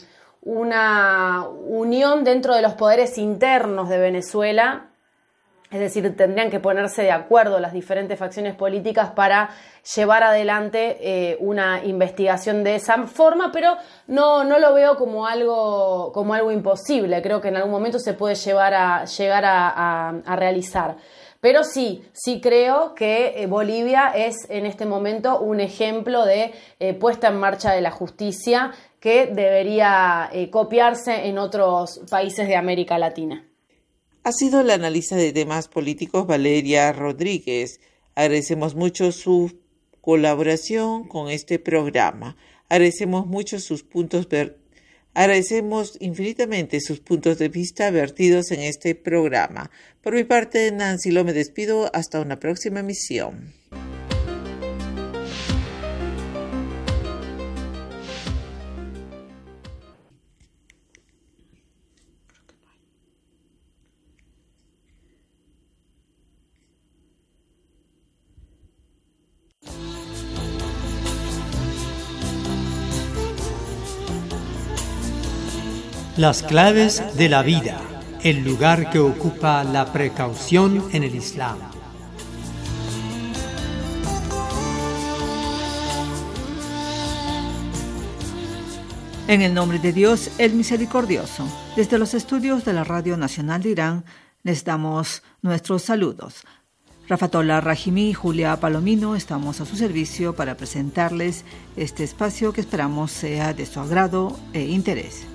una unión dentro de los poderes internos de Venezuela. Es decir, tendrían que ponerse de acuerdo las diferentes facciones políticas para llevar adelante eh, una investigación de esa forma, pero no, no lo veo como algo, como algo imposible. Creo que en algún momento se puede llevar a, llegar a, a, a realizar. Pero sí, sí creo que eh, Bolivia es en este momento un ejemplo de eh, puesta en marcha de la justicia que debería eh, copiarse en otros países de América Latina. Ha sido la analista de temas políticos Valeria Rodríguez. Agradecemos mucho su colaboración con este programa. Agradecemos mucho sus puntos ver... Agradecemos infinitamente sus puntos de vista vertidos en este programa. Por mi parte, Nancy Lo me despido hasta una próxima emisión. Las claves de la vida, el lugar que ocupa la precaución en el Islam. En el nombre de Dios, el Misericordioso, desde los estudios de la Radio Nacional de Irán, les damos nuestros saludos. Rafatola Rahimi y Julia Palomino estamos a su servicio para presentarles este espacio que esperamos sea de su agrado e interés.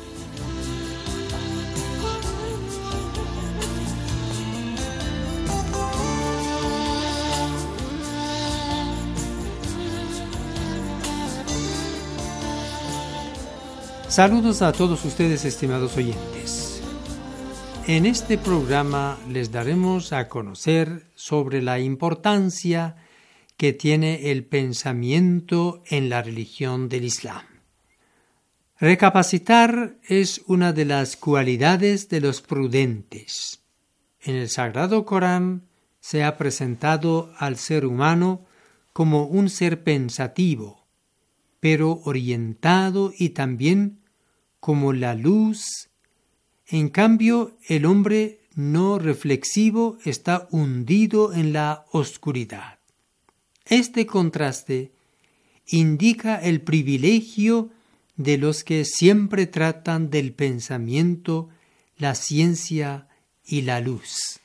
Saludos a todos ustedes, estimados oyentes. En este programa les daremos a conocer sobre la importancia que tiene el pensamiento en la religión del Islam. Recapacitar es una de las cualidades de los prudentes. En el Sagrado Corán se ha presentado al ser humano como un ser pensativo, pero orientado y también como la luz. En cambio, el hombre no reflexivo está hundido en la oscuridad. Este contraste indica el privilegio de los que siempre tratan del pensamiento, la ciencia y la luz.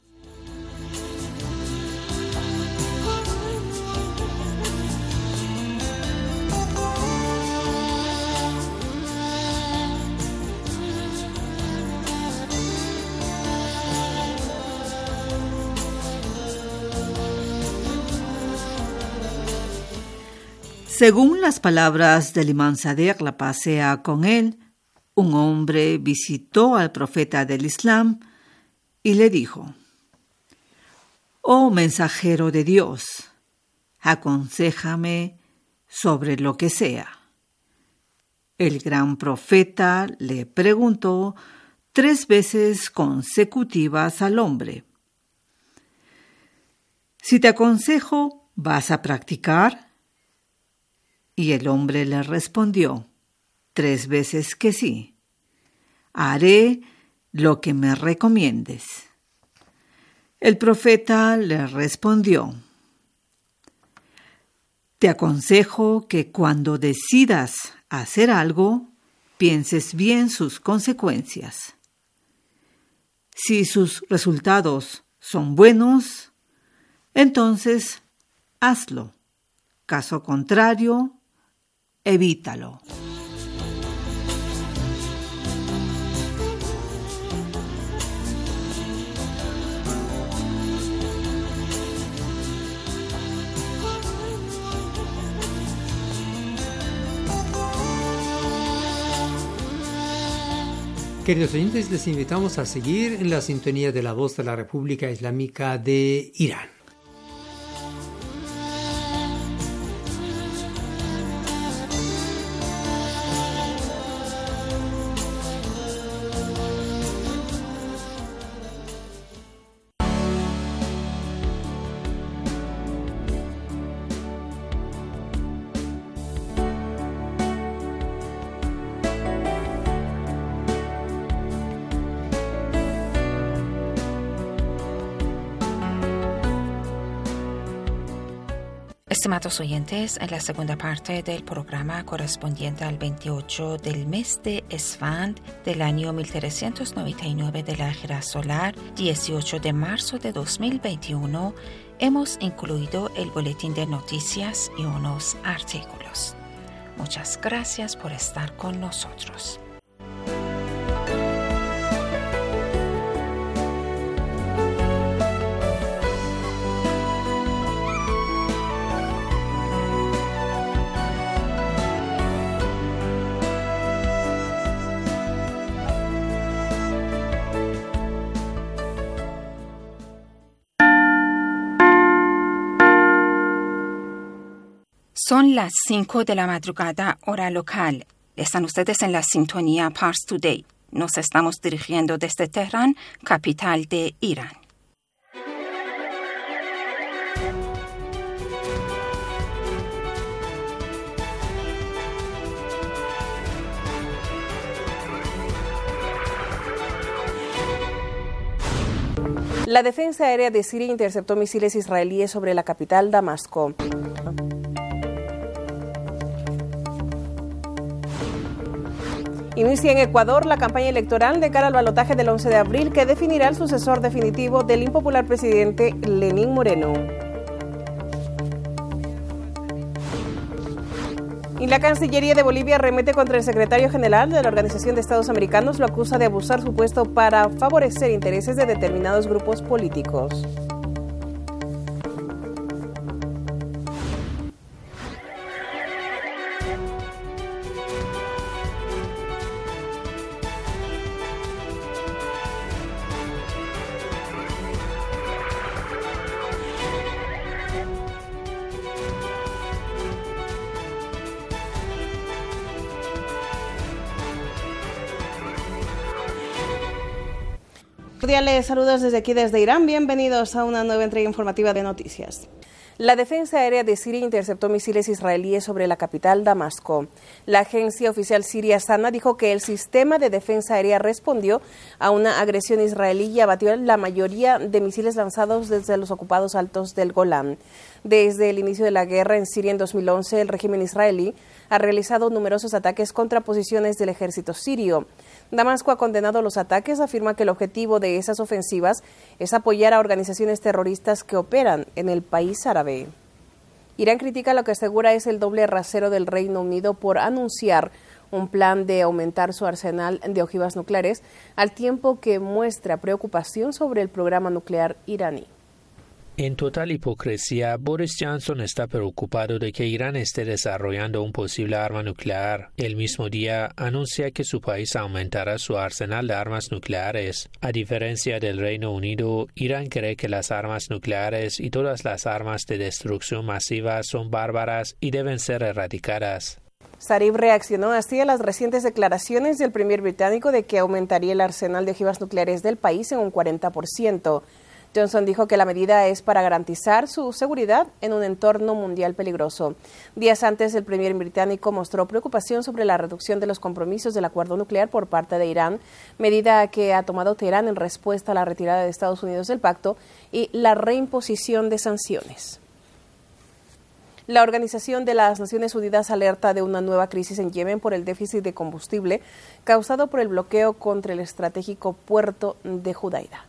Según las palabras del imán Sadeq, la paz sea con él, un hombre visitó al profeta del Islam y le dijo: «Oh mensajero de Dios, aconséjame sobre lo que sea». El gran profeta le preguntó tres veces consecutivas al hombre: «Si te aconsejo, ¿vas a practicar?». Y el hombre le respondió tres veces que sí. «Haré lo que me recomiendes». El profeta le respondió: «Te aconsejo que cuando decidas hacer algo, pienses bien sus consecuencias. Si sus resultados son buenos, entonces hazlo. Caso contrario, evítalo». Queridos oyentes, les invitamos a seguir en la sintonía de la voz de la República Islámica de Irán. Estimados oyentes, en la segunda parte del programa correspondiente al veintiocho del mes de Esfand del año mil trescientos noventa y nueve de la Era Solar, dieciocho de marzo de dos mil veintiuno, hemos incluido el boletín de noticias y unos artículos. Muchas gracias por estar con nosotros. Son las cinco de la madrugada, hora local. Están ustedes en la sintonía Pars Today. Nos estamos dirigiendo desde Teherán, capital de Irán. La defensa aérea de Siria interceptó misiles israelíes sobre la capital, Damasco. Inicia en Ecuador la campaña electoral de cara al balotaje del once de abril que definirá el sucesor definitivo del impopular presidente Lenín Moreno. Y la Cancillería de Bolivia arremete contra el secretario general de la Organización de Estados Americanos, lo acusa de abusar su puesto para favorecer intereses de determinados grupos políticos. Cordiales saludos desde aquí, desde Irán. Bienvenidos a una nueva entrega informativa de noticias. La defensa aérea de Siria interceptó misiles israelíes sobre la capital, Damasco. La agencia oficial siria SANA dijo que el sistema de defensa aérea respondió a una agresión israelí y abatió la mayoría de misiles lanzados desde los ocupados altos del Golán. Desde el inicio de la guerra en Siria en dos mil once, el régimen israelí ha realizado numerosos ataques contra posiciones del ejército sirio. Damasco ha condenado los ataques, afirma que el objetivo de esas ofensivas es apoyar a organizaciones terroristas que operan en el país árabe. Irán critica lo que asegura es el doble rasero del Reino Unido por anunciar un plan de aumentar su arsenal de ojivas nucleares, al tiempo que muestra preocupación sobre el programa nuclear iraní. En total hipocresía, Boris Johnson está preocupado de que Irán esté desarrollando un posible arma nuclear. El mismo día anuncia que su país aumentará su arsenal de armas nucleares. A diferencia del Reino Unido, Irán cree que las armas nucleares y todas las armas de destrucción masiva son bárbaras y deben ser erradicadas. Zarif reaccionó así a las recientes declaraciones del primer británico de que aumentaría el arsenal de ojivas nucleares del país en un cuarenta por ciento. Johnson dijo que la medida es para garantizar su seguridad en un entorno mundial peligroso. Días antes, el primer británico mostró preocupación sobre la reducción de los compromisos del acuerdo nuclear por parte de Irán, medida que ha tomado Teherán en respuesta a la retirada de Estados Unidos del pacto y la reimposición de sanciones. La Organización de las Naciones Unidas alerta de una nueva crisis en Yemen por el déficit de combustible causado por el bloqueo contra el estratégico puerto de Judaida.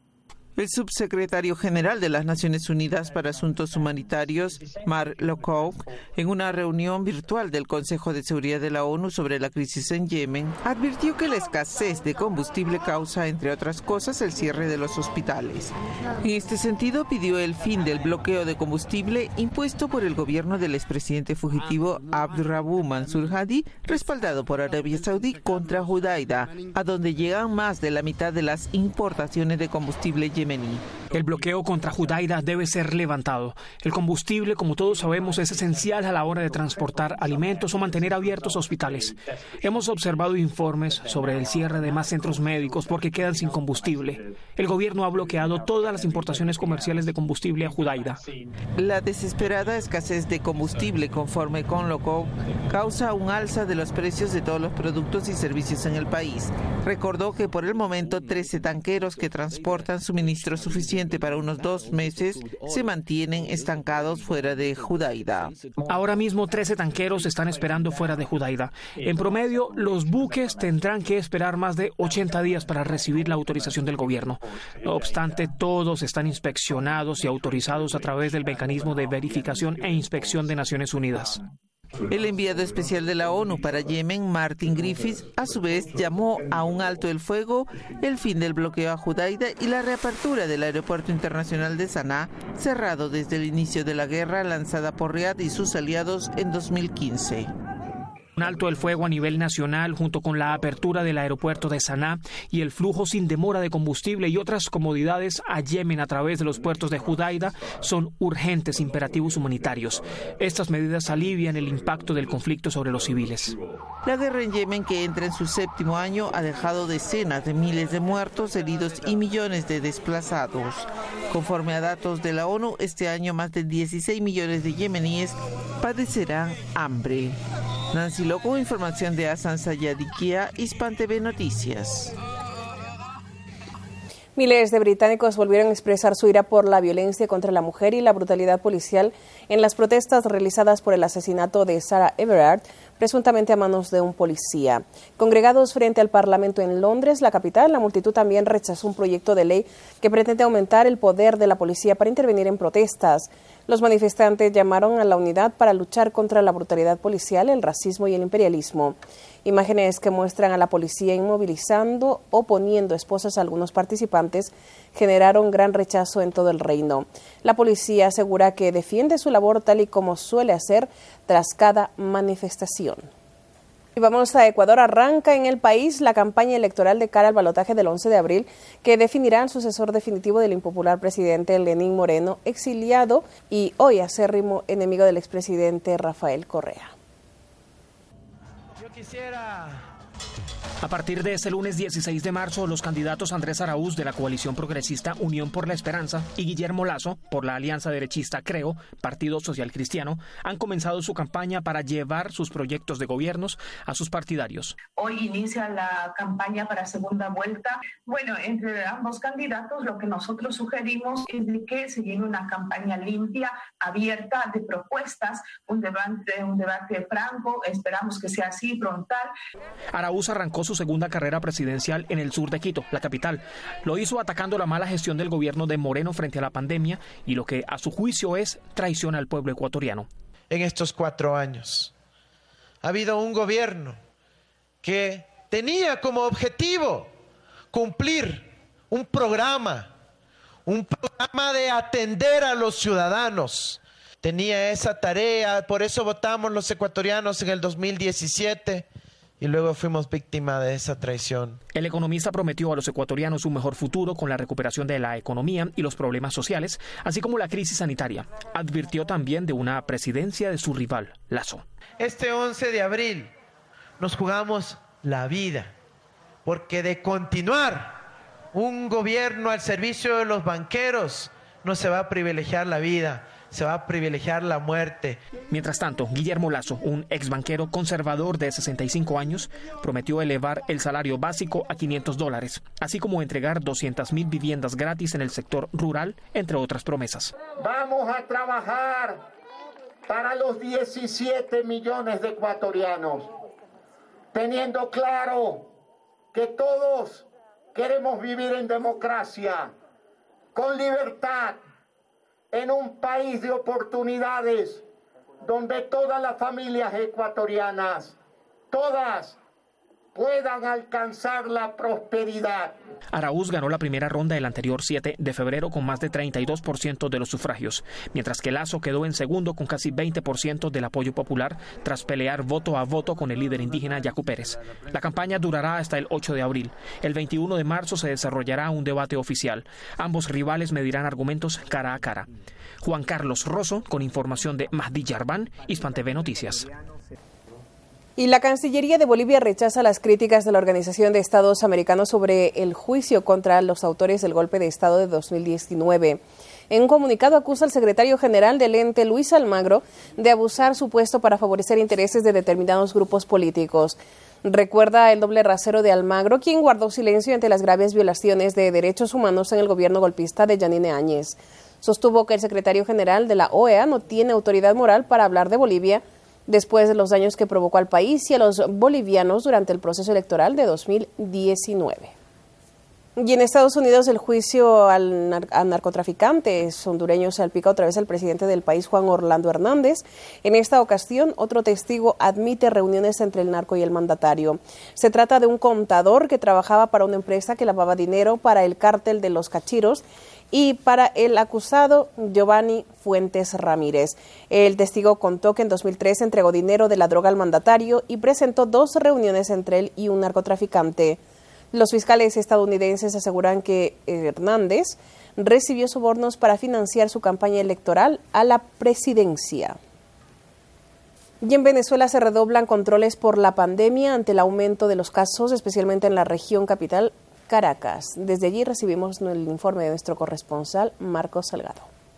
El subsecretario general de las Naciones Unidas para Asuntos Humanitarios, Mark Lowcock, en una reunión virtual del Consejo de Seguridad de la ONU sobre la crisis en Yemen, advirtió que la escasez de combustible causa, entre otras cosas, el cierre de los hospitales. En este sentido, pidió el fin del bloqueo de combustible impuesto por el gobierno del expresidente fugitivo Abdurrabbu Mansur Hadi, respaldado por Arabia Saudí, contra Judaida, a donde llegan más de la mitad de las importaciones de combustible yemení. El bloqueo contra Judaida debe ser levantado. El combustible, como todos sabemos, es esencial a la hora de transportar alimentos o mantener abiertos hospitales. Hemos observado informes sobre el cierre de más centros médicos porque quedan sin combustible. El gobierno ha bloqueado todas las importaciones comerciales de combustible a Judaida. La desesperada escasez de combustible, conforme con Lowcock, causa un alza de los precios de todos los productos y servicios en el país. Recordó que por el momento trece tanqueros que transportan suministros suficiente para unos dos meses se mantienen estancados fuera de Judaida. Ahora mismo trece tanqueros están esperando fuera de Judaida. En promedio, los buques tendrán que esperar más de ochenta días para recibir la autorización del gobierno. No obstante, todos están inspeccionados y autorizados a través del mecanismo de verificación e inspección de Naciones Unidas. El enviado especial de la ONU para Yemen, Martin Griffiths, a su vez llamó a un alto el fuego, el fin del bloqueo a Judaida y la reapertura del aeropuerto internacional de Saná, cerrado desde el inicio de la guerra lanzada por Riad y sus aliados en dos mil quince. Un alto el fuego a nivel nacional junto con la apertura del aeropuerto de Saná y el flujo sin demora de combustible y otras comodidades a Yemen a través de los puertos de Judaida son urgentes imperativos humanitarios. Estas medidas alivian el impacto del conflicto sobre los civiles. La guerra en Yemen, que entra en su séptimo año, ha dejado decenas de miles de muertos, heridos y millones de desplazados. Conforme a datos de la ONU, este año más de dieciséis millones de yemeníes padecerán hambre. Nancy Loco, información de Hassan Sayadikia, Hispan T V Noticias. Miles de británicos volvieron a expresar su ira por la violencia contra la mujer y la brutalidad policial en las protestas realizadas por el asesinato de Sarah Everard, presuntamente a manos de un policía. Congregados frente al Parlamento en Londres, la capital, la multitud también rechazó un proyecto de ley que pretende aumentar el poder de la policía para intervenir en protestas. Los manifestantes llamaron a la unidad para luchar contra la brutalidad policial, el racismo y el imperialismo. Imágenes que muestran a la policía inmovilizando o poniendo esposas a algunos participantes generaron gran rechazo en todo el reino. La policía asegura que defiende su labor tal y como suele hacer tras cada manifestación. Y vamos a Ecuador. Arranca en el país la campaña electoral de cara al balotaje del once de abril, que definirá el sucesor definitivo del impopular presidente Lenín Moreno, exiliado y hoy acérrimo enemigo del expresidente Rafael Correa. Yo quisiera A partir de este lunes dieciséis de marzo, los candidatos Andrés Araúz de la coalición progresista Unión por la Esperanza y Guillermo Lasso por la alianza derechista Creo, Partido Social Cristiano, han comenzado su campaña para llevar sus proyectos de gobiernos a sus partidarios. Hoy inicia la campaña para segunda vuelta. Bueno, entre ambos candidatos lo que nosotros sugerimos es de que se lleve una campaña limpia, abierta, de propuestas, un debate, un debate franco, esperamos que sea así, frontal. Araúz arrancó su segunda carrera presidencial en el sur de Quito, la capital. Lo hizo atacando la mala gestión del gobierno de Moreno frente a la pandemia y lo que a su juicio es traición al pueblo ecuatoriano. En estos cuatro años ha habido un gobierno que tenía como objetivo cumplir un programa, un programa de atender a los ciudadanos. Tenía esa tarea, por eso votamos los ecuatorianos en el dos mil diecisiete. Y luego fuimos víctima de esa traición. El economista prometió a los ecuatorianos un mejor futuro con la recuperación de la economía y los problemas sociales, así como la crisis sanitaria. Advirtió también de una presidencia de su rival, Lasso. Este once de abril nos jugamos la vida, porque de continuar un gobierno al servicio de los banqueros no se va a privilegiar la vida, se va a privilegiar la muerte. Mientras tanto, Guillermo Lasso, un ex banquero conservador de sesenta y cinco años, prometió elevar el salario básico a quinientos dólares, así como entregar doscientas mil viviendas gratis en el sector rural, entre otras promesas. Vamos a trabajar para los diecisiete millones de ecuatorianos, teniendo claro que todos queremos vivir en democracia, con libertad, en un país de oportunidades donde todas las familias ecuatorianas, todas, puedan alcanzar la prosperidad. Araúz ganó la primera ronda el anterior siete de febrero con más de treinta y dos por ciento de los sufragios, mientras que Lasso quedó en segundo con casi veinte por ciento del apoyo popular tras pelear voto a voto con el líder indígena Yacu Pérez. La campaña durará hasta el ocho de abril. El veintiuno de marzo se desarrollará un debate oficial. Ambos rivales medirán argumentos cara a cara. Juan Carlos Rosso, con información de Mahdi Yarban, Hispan T V Noticias. Y la Cancillería de Bolivia rechaza las críticas de la Organización de Estados Americanos sobre el juicio contra los autores del golpe de Estado de dos mil diecinueve. En un comunicado acusa al secretario general del ente, Luis Almagro, de abusar su puesto para favorecer intereses de determinados grupos políticos. Recuerda el doble rasero de Almagro, quien guardó silencio ante las graves violaciones de derechos humanos en el gobierno golpista de Yanine Áñez. Sostuvo que el secretario general de la O E A no tiene autoridad moral para hablar de Bolivia después de los daños que provocó al país y a los bolivianos durante el proceso electoral de dos mil diecinueve. Y en Estados Unidos el juicio al nar- a narcotraficantes hondureños salpica otra vez al presidente del país, Juan Orlando Hernández. En esta ocasión, otro testigo admite reuniones entre el narco y el mandatario. Se trata de un contador que trabajaba para una empresa que lavaba dinero para el cártel de los Cachiros y para el acusado Giovanni Fuentes Ramírez. El testigo contó que en dos mil tres entregó dinero de la droga al mandatario y presentó dos reuniones entre él y un narcotraficante. Los fiscales estadounidenses aseguran que Hernández recibió sobornos para financiar su campaña electoral a la presidencia. Y en Venezuela se redoblan controles por la pandemia ante el aumento de los casos, especialmente en la región capital, Caracas. Desde allí recibimos el informe de nuestro corresponsal, Marcos Salgado.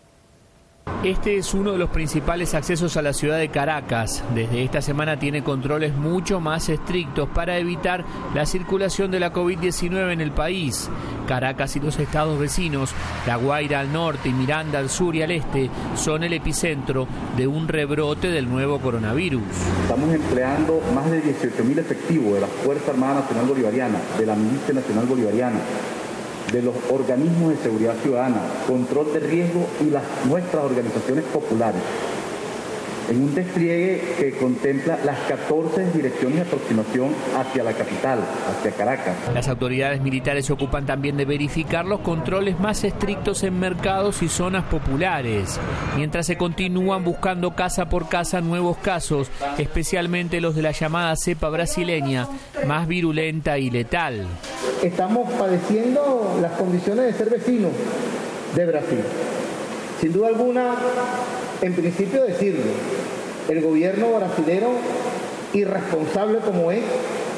Este es uno de los principales accesos a la ciudad de Caracas. Desde esta semana tiene controles mucho más estrictos para evitar la circulación de la COVID diecinueve en el país. Caracas y los estados vecinos, La Guaira al norte y Miranda al sur y al este, son el epicentro de un rebrote del nuevo coronavirus. Estamos empleando más de dieciocho mil efectivos de la Fuerza Armada Nacional Bolivariana, de la Milicia Nacional Bolivariana, de los organismos de seguridad ciudadana, control de riesgo y las nuestras organizaciones populares, en un despliegue que contempla las catorce direcciones de aproximación hacia la capital, hacia Caracas. Las autoridades militares se ocupan también de verificar los controles más estrictos en mercados y zonas populares, mientras se continúan buscando casa por casa nuevos casos, especialmente los de la llamada cepa brasileña, más virulenta y letal. Estamos padeciendo las condiciones de ser vecinos de Brasil. Sin duda alguna, en principio decirlo, el gobierno brasilero, irresponsable como es,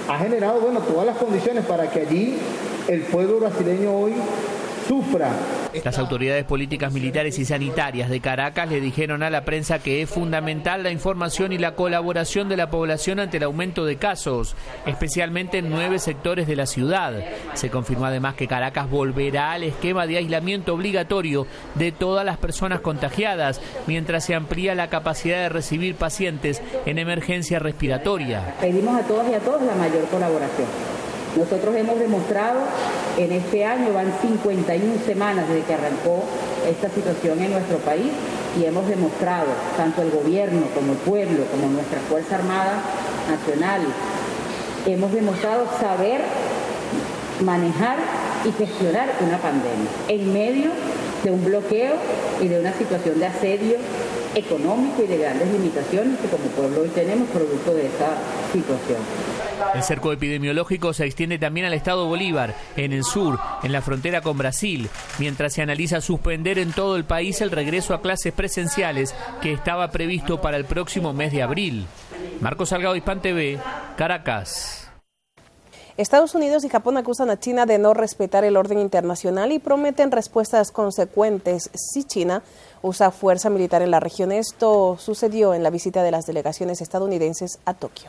ha generado, bueno, todas las condiciones para que allí el pueblo brasileño hoy sufra. Las autoridades políticas, militares y sanitarias de Caracas le dijeron a la prensa que es fundamental la información y la colaboración de la población ante el aumento de casos, especialmente en nueve sectores de la ciudad. Se confirmó además que Caracas volverá al esquema de aislamiento obligatorio de todas las personas contagiadas, mientras se amplía la capacidad de recibir pacientes en emergencia respiratoria. Pedimos a todas y a todos la mayor colaboración. Nosotros hemos demostrado, en este año van cincuenta y una semanas desde que arrancó esta situación en nuestro país y hemos demostrado, tanto el gobierno como el pueblo, como nuestra Fuerza Armada Nacional, hemos demostrado saber manejar y gestionar una pandemia en medio de un bloqueo y de una situación de asedio económico y de grandes limitaciones que como pueblo hoy tenemos producto de esta situación. El cerco epidemiológico se extiende también al estado Bolívar, en el sur, en la frontera con Brasil, mientras se analiza suspender en todo el país el regreso a clases presenciales que estaba previsto para el próximo mes de abril. Marcos Salgado, Hispan T V, Caracas. Estados Unidos y Japón acusan a China de no respetar el orden internacional y prometen respuestas consecuentes si China usa fuerza militar en la región. Esto sucedió en la visita de las delegaciones estadounidenses a Tokio.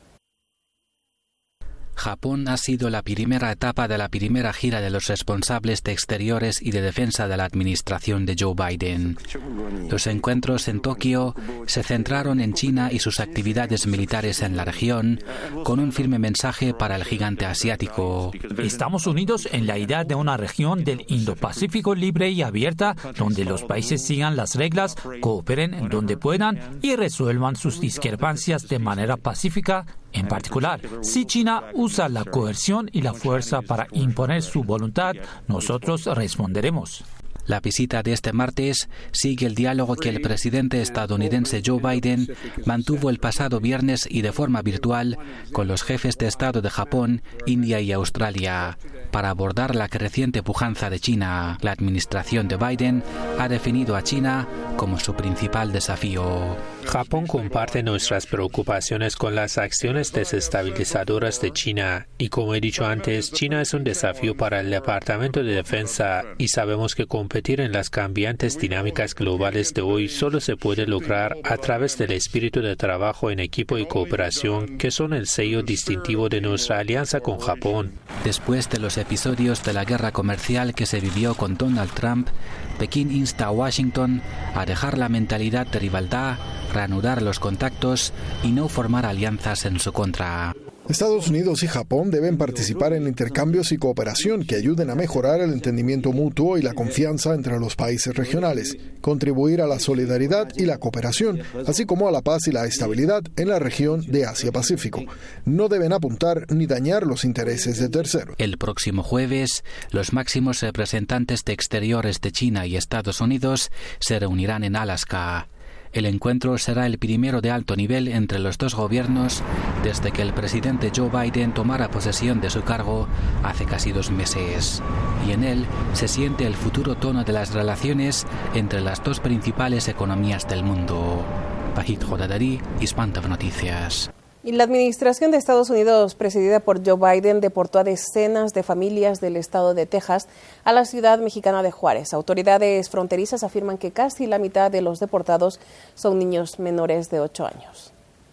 Japón ha sido la primera etapa de la primera gira de los responsables de exteriores y de defensa de la administración de Joe Biden. Los encuentros en Tokio se centraron en China y sus actividades militares en la región, con un firme mensaje para el gigante asiático. Estamos unidos en la idea de una región del Indo-Pacífico libre y abierta, donde los países sigan las reglas, cooperen donde puedan y resuelvan sus discrepancias de manera pacífica. En particular, si China usa la coerción y la fuerza para imponer su voluntad, nosotros responderemos. La visita de este martes sigue el diálogo que el presidente estadounidense Joe Biden mantuvo el pasado viernes y de forma virtual con los jefes de Estado de Japón, India y Australia para abordar la creciente pujanza de China. La administración de Biden ha definido a China como su principal desafío. Japón comparte nuestras preocupaciones con las acciones desestabilizadoras de China y, como he dicho antes, China es un desafío para el Departamento de Defensa y sabemos que competir en las cambiantes dinámicas globales de hoy solo se puede lograr a través del espíritu de trabajo en equipo y cooperación que son el sello distintivo de nuestra alianza con Japón. Después de los episodios de la guerra comercial que se vivió con Donald Trump, Pekín insta a Washington a dejar la mentalidad de rivalidad, reanudar los contactos y no formar alianzas en su contra. Estados Unidos y Japón deben participar en intercambios y cooperación que ayuden a mejorar el entendimiento mutuo y la confianza entre los países regionales, contribuir a la solidaridad y la cooperación, así como a la paz y la estabilidad en la región de Asia-Pacífico. No deben apuntar ni dañar los intereses de terceros. El próximo jueves, los máximos representantes de exteriores de China y Estados Unidos se reunirán en Alaska. El encuentro será el primero de alto nivel entre los dos gobiernos desde que el presidente Joe Biden tomara posesión de su cargo hace casi dos meses. Y en él se siente el futuro tono de las relaciones entre las dos principales economías del mundo. Pajit Jodadari, Hispan T V Noticias. Y la administración de Estados Unidos, presidida por Joe Biden, deportó a decenas de familias del estado de Texas a la ciudad mexicana de Juárez. Autoridades fronterizas afirman que casi la mitad de los deportados son niños menores de ocho años.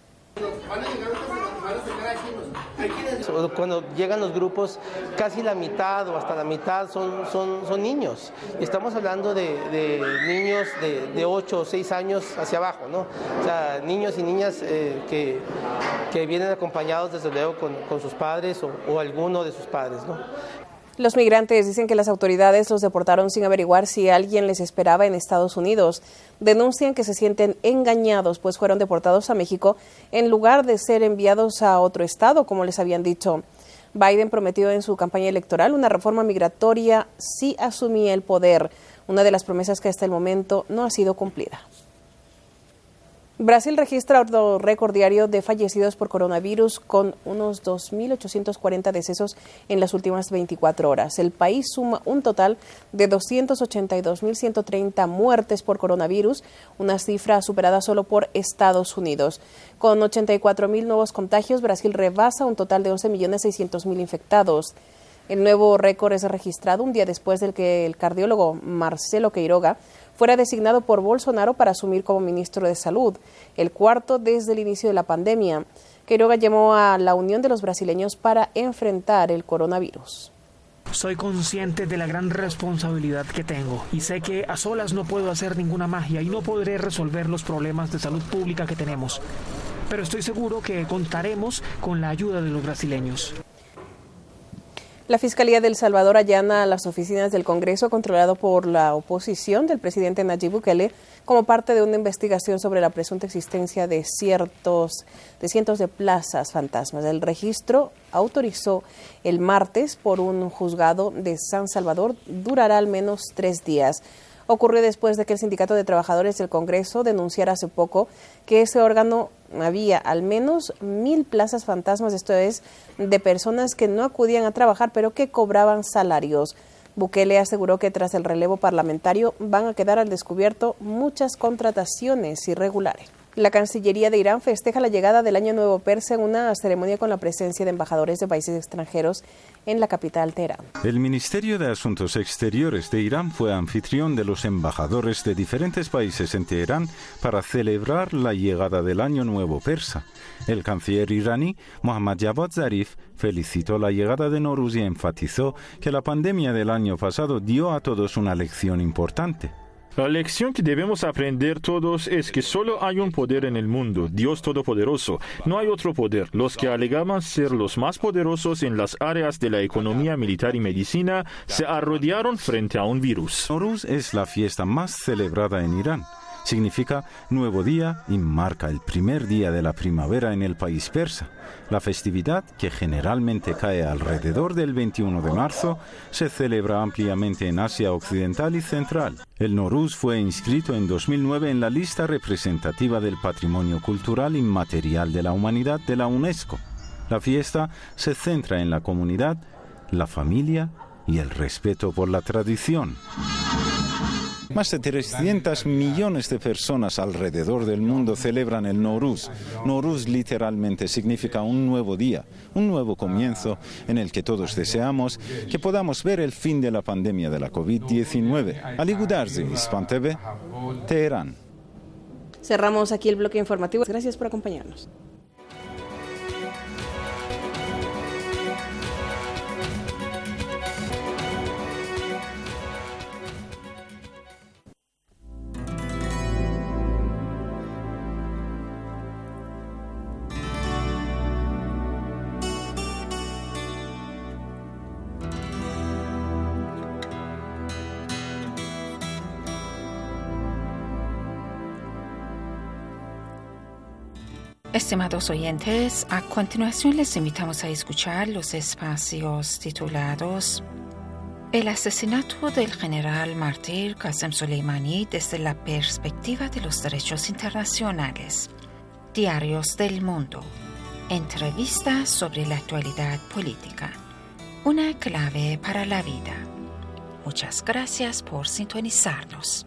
Cuando llegan los grupos, casi la mitad o hasta la mitad son, son, son niños. Estamos hablando de, de niños de, de ocho o seis años hacia abajo, ¿no? O sea, niños y niñas eh, que, que vienen acompañados desde luego con, con sus padres o, o alguno de sus padres, ¿no? Los migrantes dicen que las autoridades los deportaron sin averiguar si alguien les esperaba en Estados Unidos. Denuncian que se sienten engañados, pues fueron deportados a México en lugar de ser enviados a otro estado, como les habían dicho. Biden prometió en su campaña electoral una reforma migratoria si asumía el poder, una de las promesas que hasta el momento no ha sido cumplida. Brasil registra otro récord diario de fallecidos por coronavirus con unos dos mil ochocientos cuarenta decesos en las últimas veinticuatro horas. El país suma un total de doscientos ochenta y dos mil ciento treinta muertes por coronavirus, una cifra superada solo por Estados Unidos. Con ochenta y cuatro mil nuevos contagios, Brasil rebasa un total de once millones seiscientos mil infectados. El nuevo récord es registrado un día después del que el cardiólogo Marcelo Queiroga fuera designado por Bolsonaro para asumir como ministro de Salud, el cuarto desde el inicio de la pandemia. Queiroga llamó a la unión de los brasileños para enfrentar el coronavirus. Soy consciente de la gran responsabilidad que tengo y sé que a solas no puedo hacer ninguna magia y no podré resolver los problemas de salud pública que tenemos. Pero estoy seguro que contaremos con la ayuda de los brasileños. La Fiscalía de El Salvador allana las oficinas del Congreso controlado por la oposición del presidente Nayib Bukele como parte de una investigación sobre la presunta existencia de ciertos, de cientos de plazas fantasmas. El registro autorizó el martes por un juzgado de San Salvador durará al menos tres días. Ocurrió después de que el Sindicato de Trabajadores del Congreso denunciara hace poco que ese órgano había al menos mil plazas fantasmas, esto es, de personas que no acudían a trabajar pero que cobraban salarios. Bukele aseguró que tras el relevo parlamentario van a quedar al descubierto muchas contrataciones irregulares. La Cancillería de Irán festeja la llegada del Año Nuevo Persa en una ceremonia con la presencia de embajadores de países extranjeros en la capital Teherán. El Ministerio de Asuntos Exteriores de Irán fue anfitrión de los embajadores de diferentes países en Teherán para celebrar la llegada del Año Nuevo Persa. El canciller iraní, Mohammad Javad Zarif, felicitó la llegada de Nowruz y enfatizó que la pandemia del año pasado dio a todos una lección importante. La lección que debemos aprender todos es que solo hay un poder en el mundo, Dios Todopoderoso. No hay otro poder. Los que alegaban ser los más poderosos en las áreas de la economía, militar y medicina se arrodillaron frente a un virus. Nowruz es la fiesta más celebrada en Irán. Significa nuevo día y marca el primer día de la primavera en el país persa. La festividad, que generalmente cae alrededor del veintiuno de marzo, se celebra ampliamente en Asia Occidental y Central. El Nowruz fue inscrito en dos mil nueve en la lista representativa del Patrimonio Cultural Inmaterial de la Humanidad de la UNESCO. La fiesta se centra en la comunidad, la familia y el respeto por la tradición. Más de trescientos millones de personas alrededor del mundo celebran el Nowruz. Nowruz literalmente significa un nuevo día, un nuevo comienzo en el que todos deseamos que podamos ver el fin de la pandemia de la COVID diecinueve. Ali Gudarzi, Hispan T V, Teherán. Cerramos aquí el bloque informativo. Gracias por acompañarnos. Estimados oyentes, a continuación les invitamos a escuchar los espacios titulados El asesinato del general mártir Qasem Soleimani desde la perspectiva de los derechos internacionales, Diarios del Mundo, entrevistas sobre la actualidad política, una clave para la vida. Muchas gracias por sintonizarnos.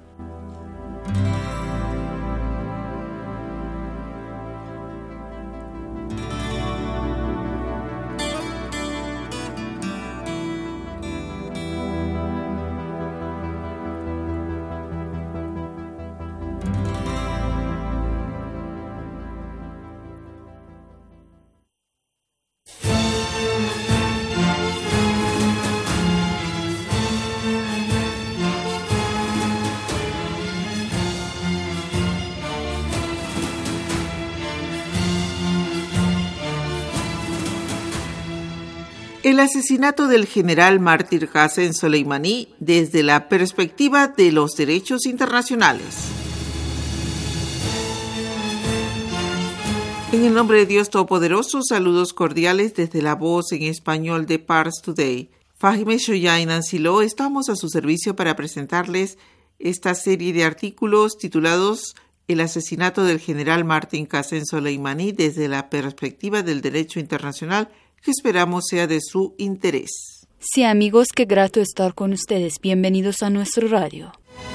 El asesinato del general mártir Qasem Soleimani desde la perspectiva de los derechos internacionales. En el nombre de Dios Todopoderoso, saludos cordiales desde la voz en español de Pars Today. Fahime Shoya y Nancy Lo estamos a su servicio para presentarles esta serie de artículos titulados el asesinato del general Martin Qasem Soleimani desde la perspectiva del derecho internacional, que esperamos sea de su interés. Sí, amigos, qué grato estar con ustedes. Bienvenidos a nuestro radio.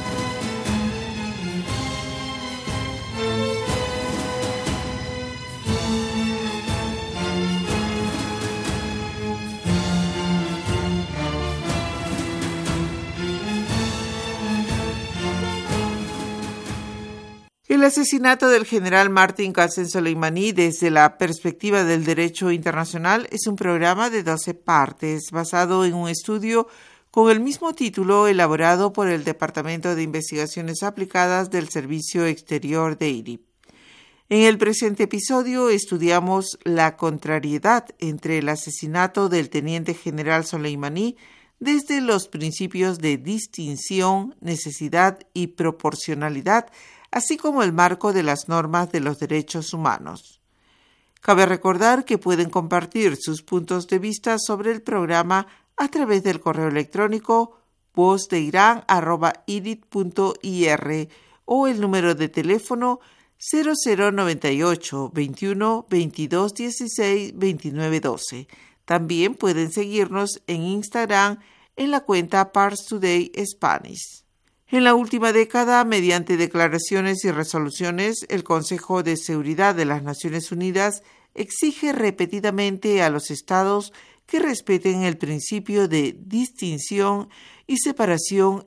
El asesinato del general Martin Qasem Soleimani desde la perspectiva del derecho internacional es un programa de doce partes basado en un estudio con el mismo título elaborado por el Departamento de Investigaciones Aplicadas del Servicio Exterior de I R I P. En el presente episodio estudiamos la contrariedad entre el asesinato del teniente general Soleimani desde los principios de distinción, necesidad y proporcionalidad, así como el marco de las normas de los derechos humanos. Cabe recordar que pueden compartir sus puntos de vista sobre el programa a través del correo electrónico voz de irán arroba i d i t punto i r o el número de teléfono cero cero noventa y ocho, veintiuno, veintidós dieciséis, veintinueve doce. También pueden seguirnos en Instagram en la cuenta Pars Today Spanish. En la última década, mediante declaraciones y resoluciones, el Consejo de Seguridad de las Naciones Unidas exige repetidamente a los Estados que respeten el principio de distinción y separación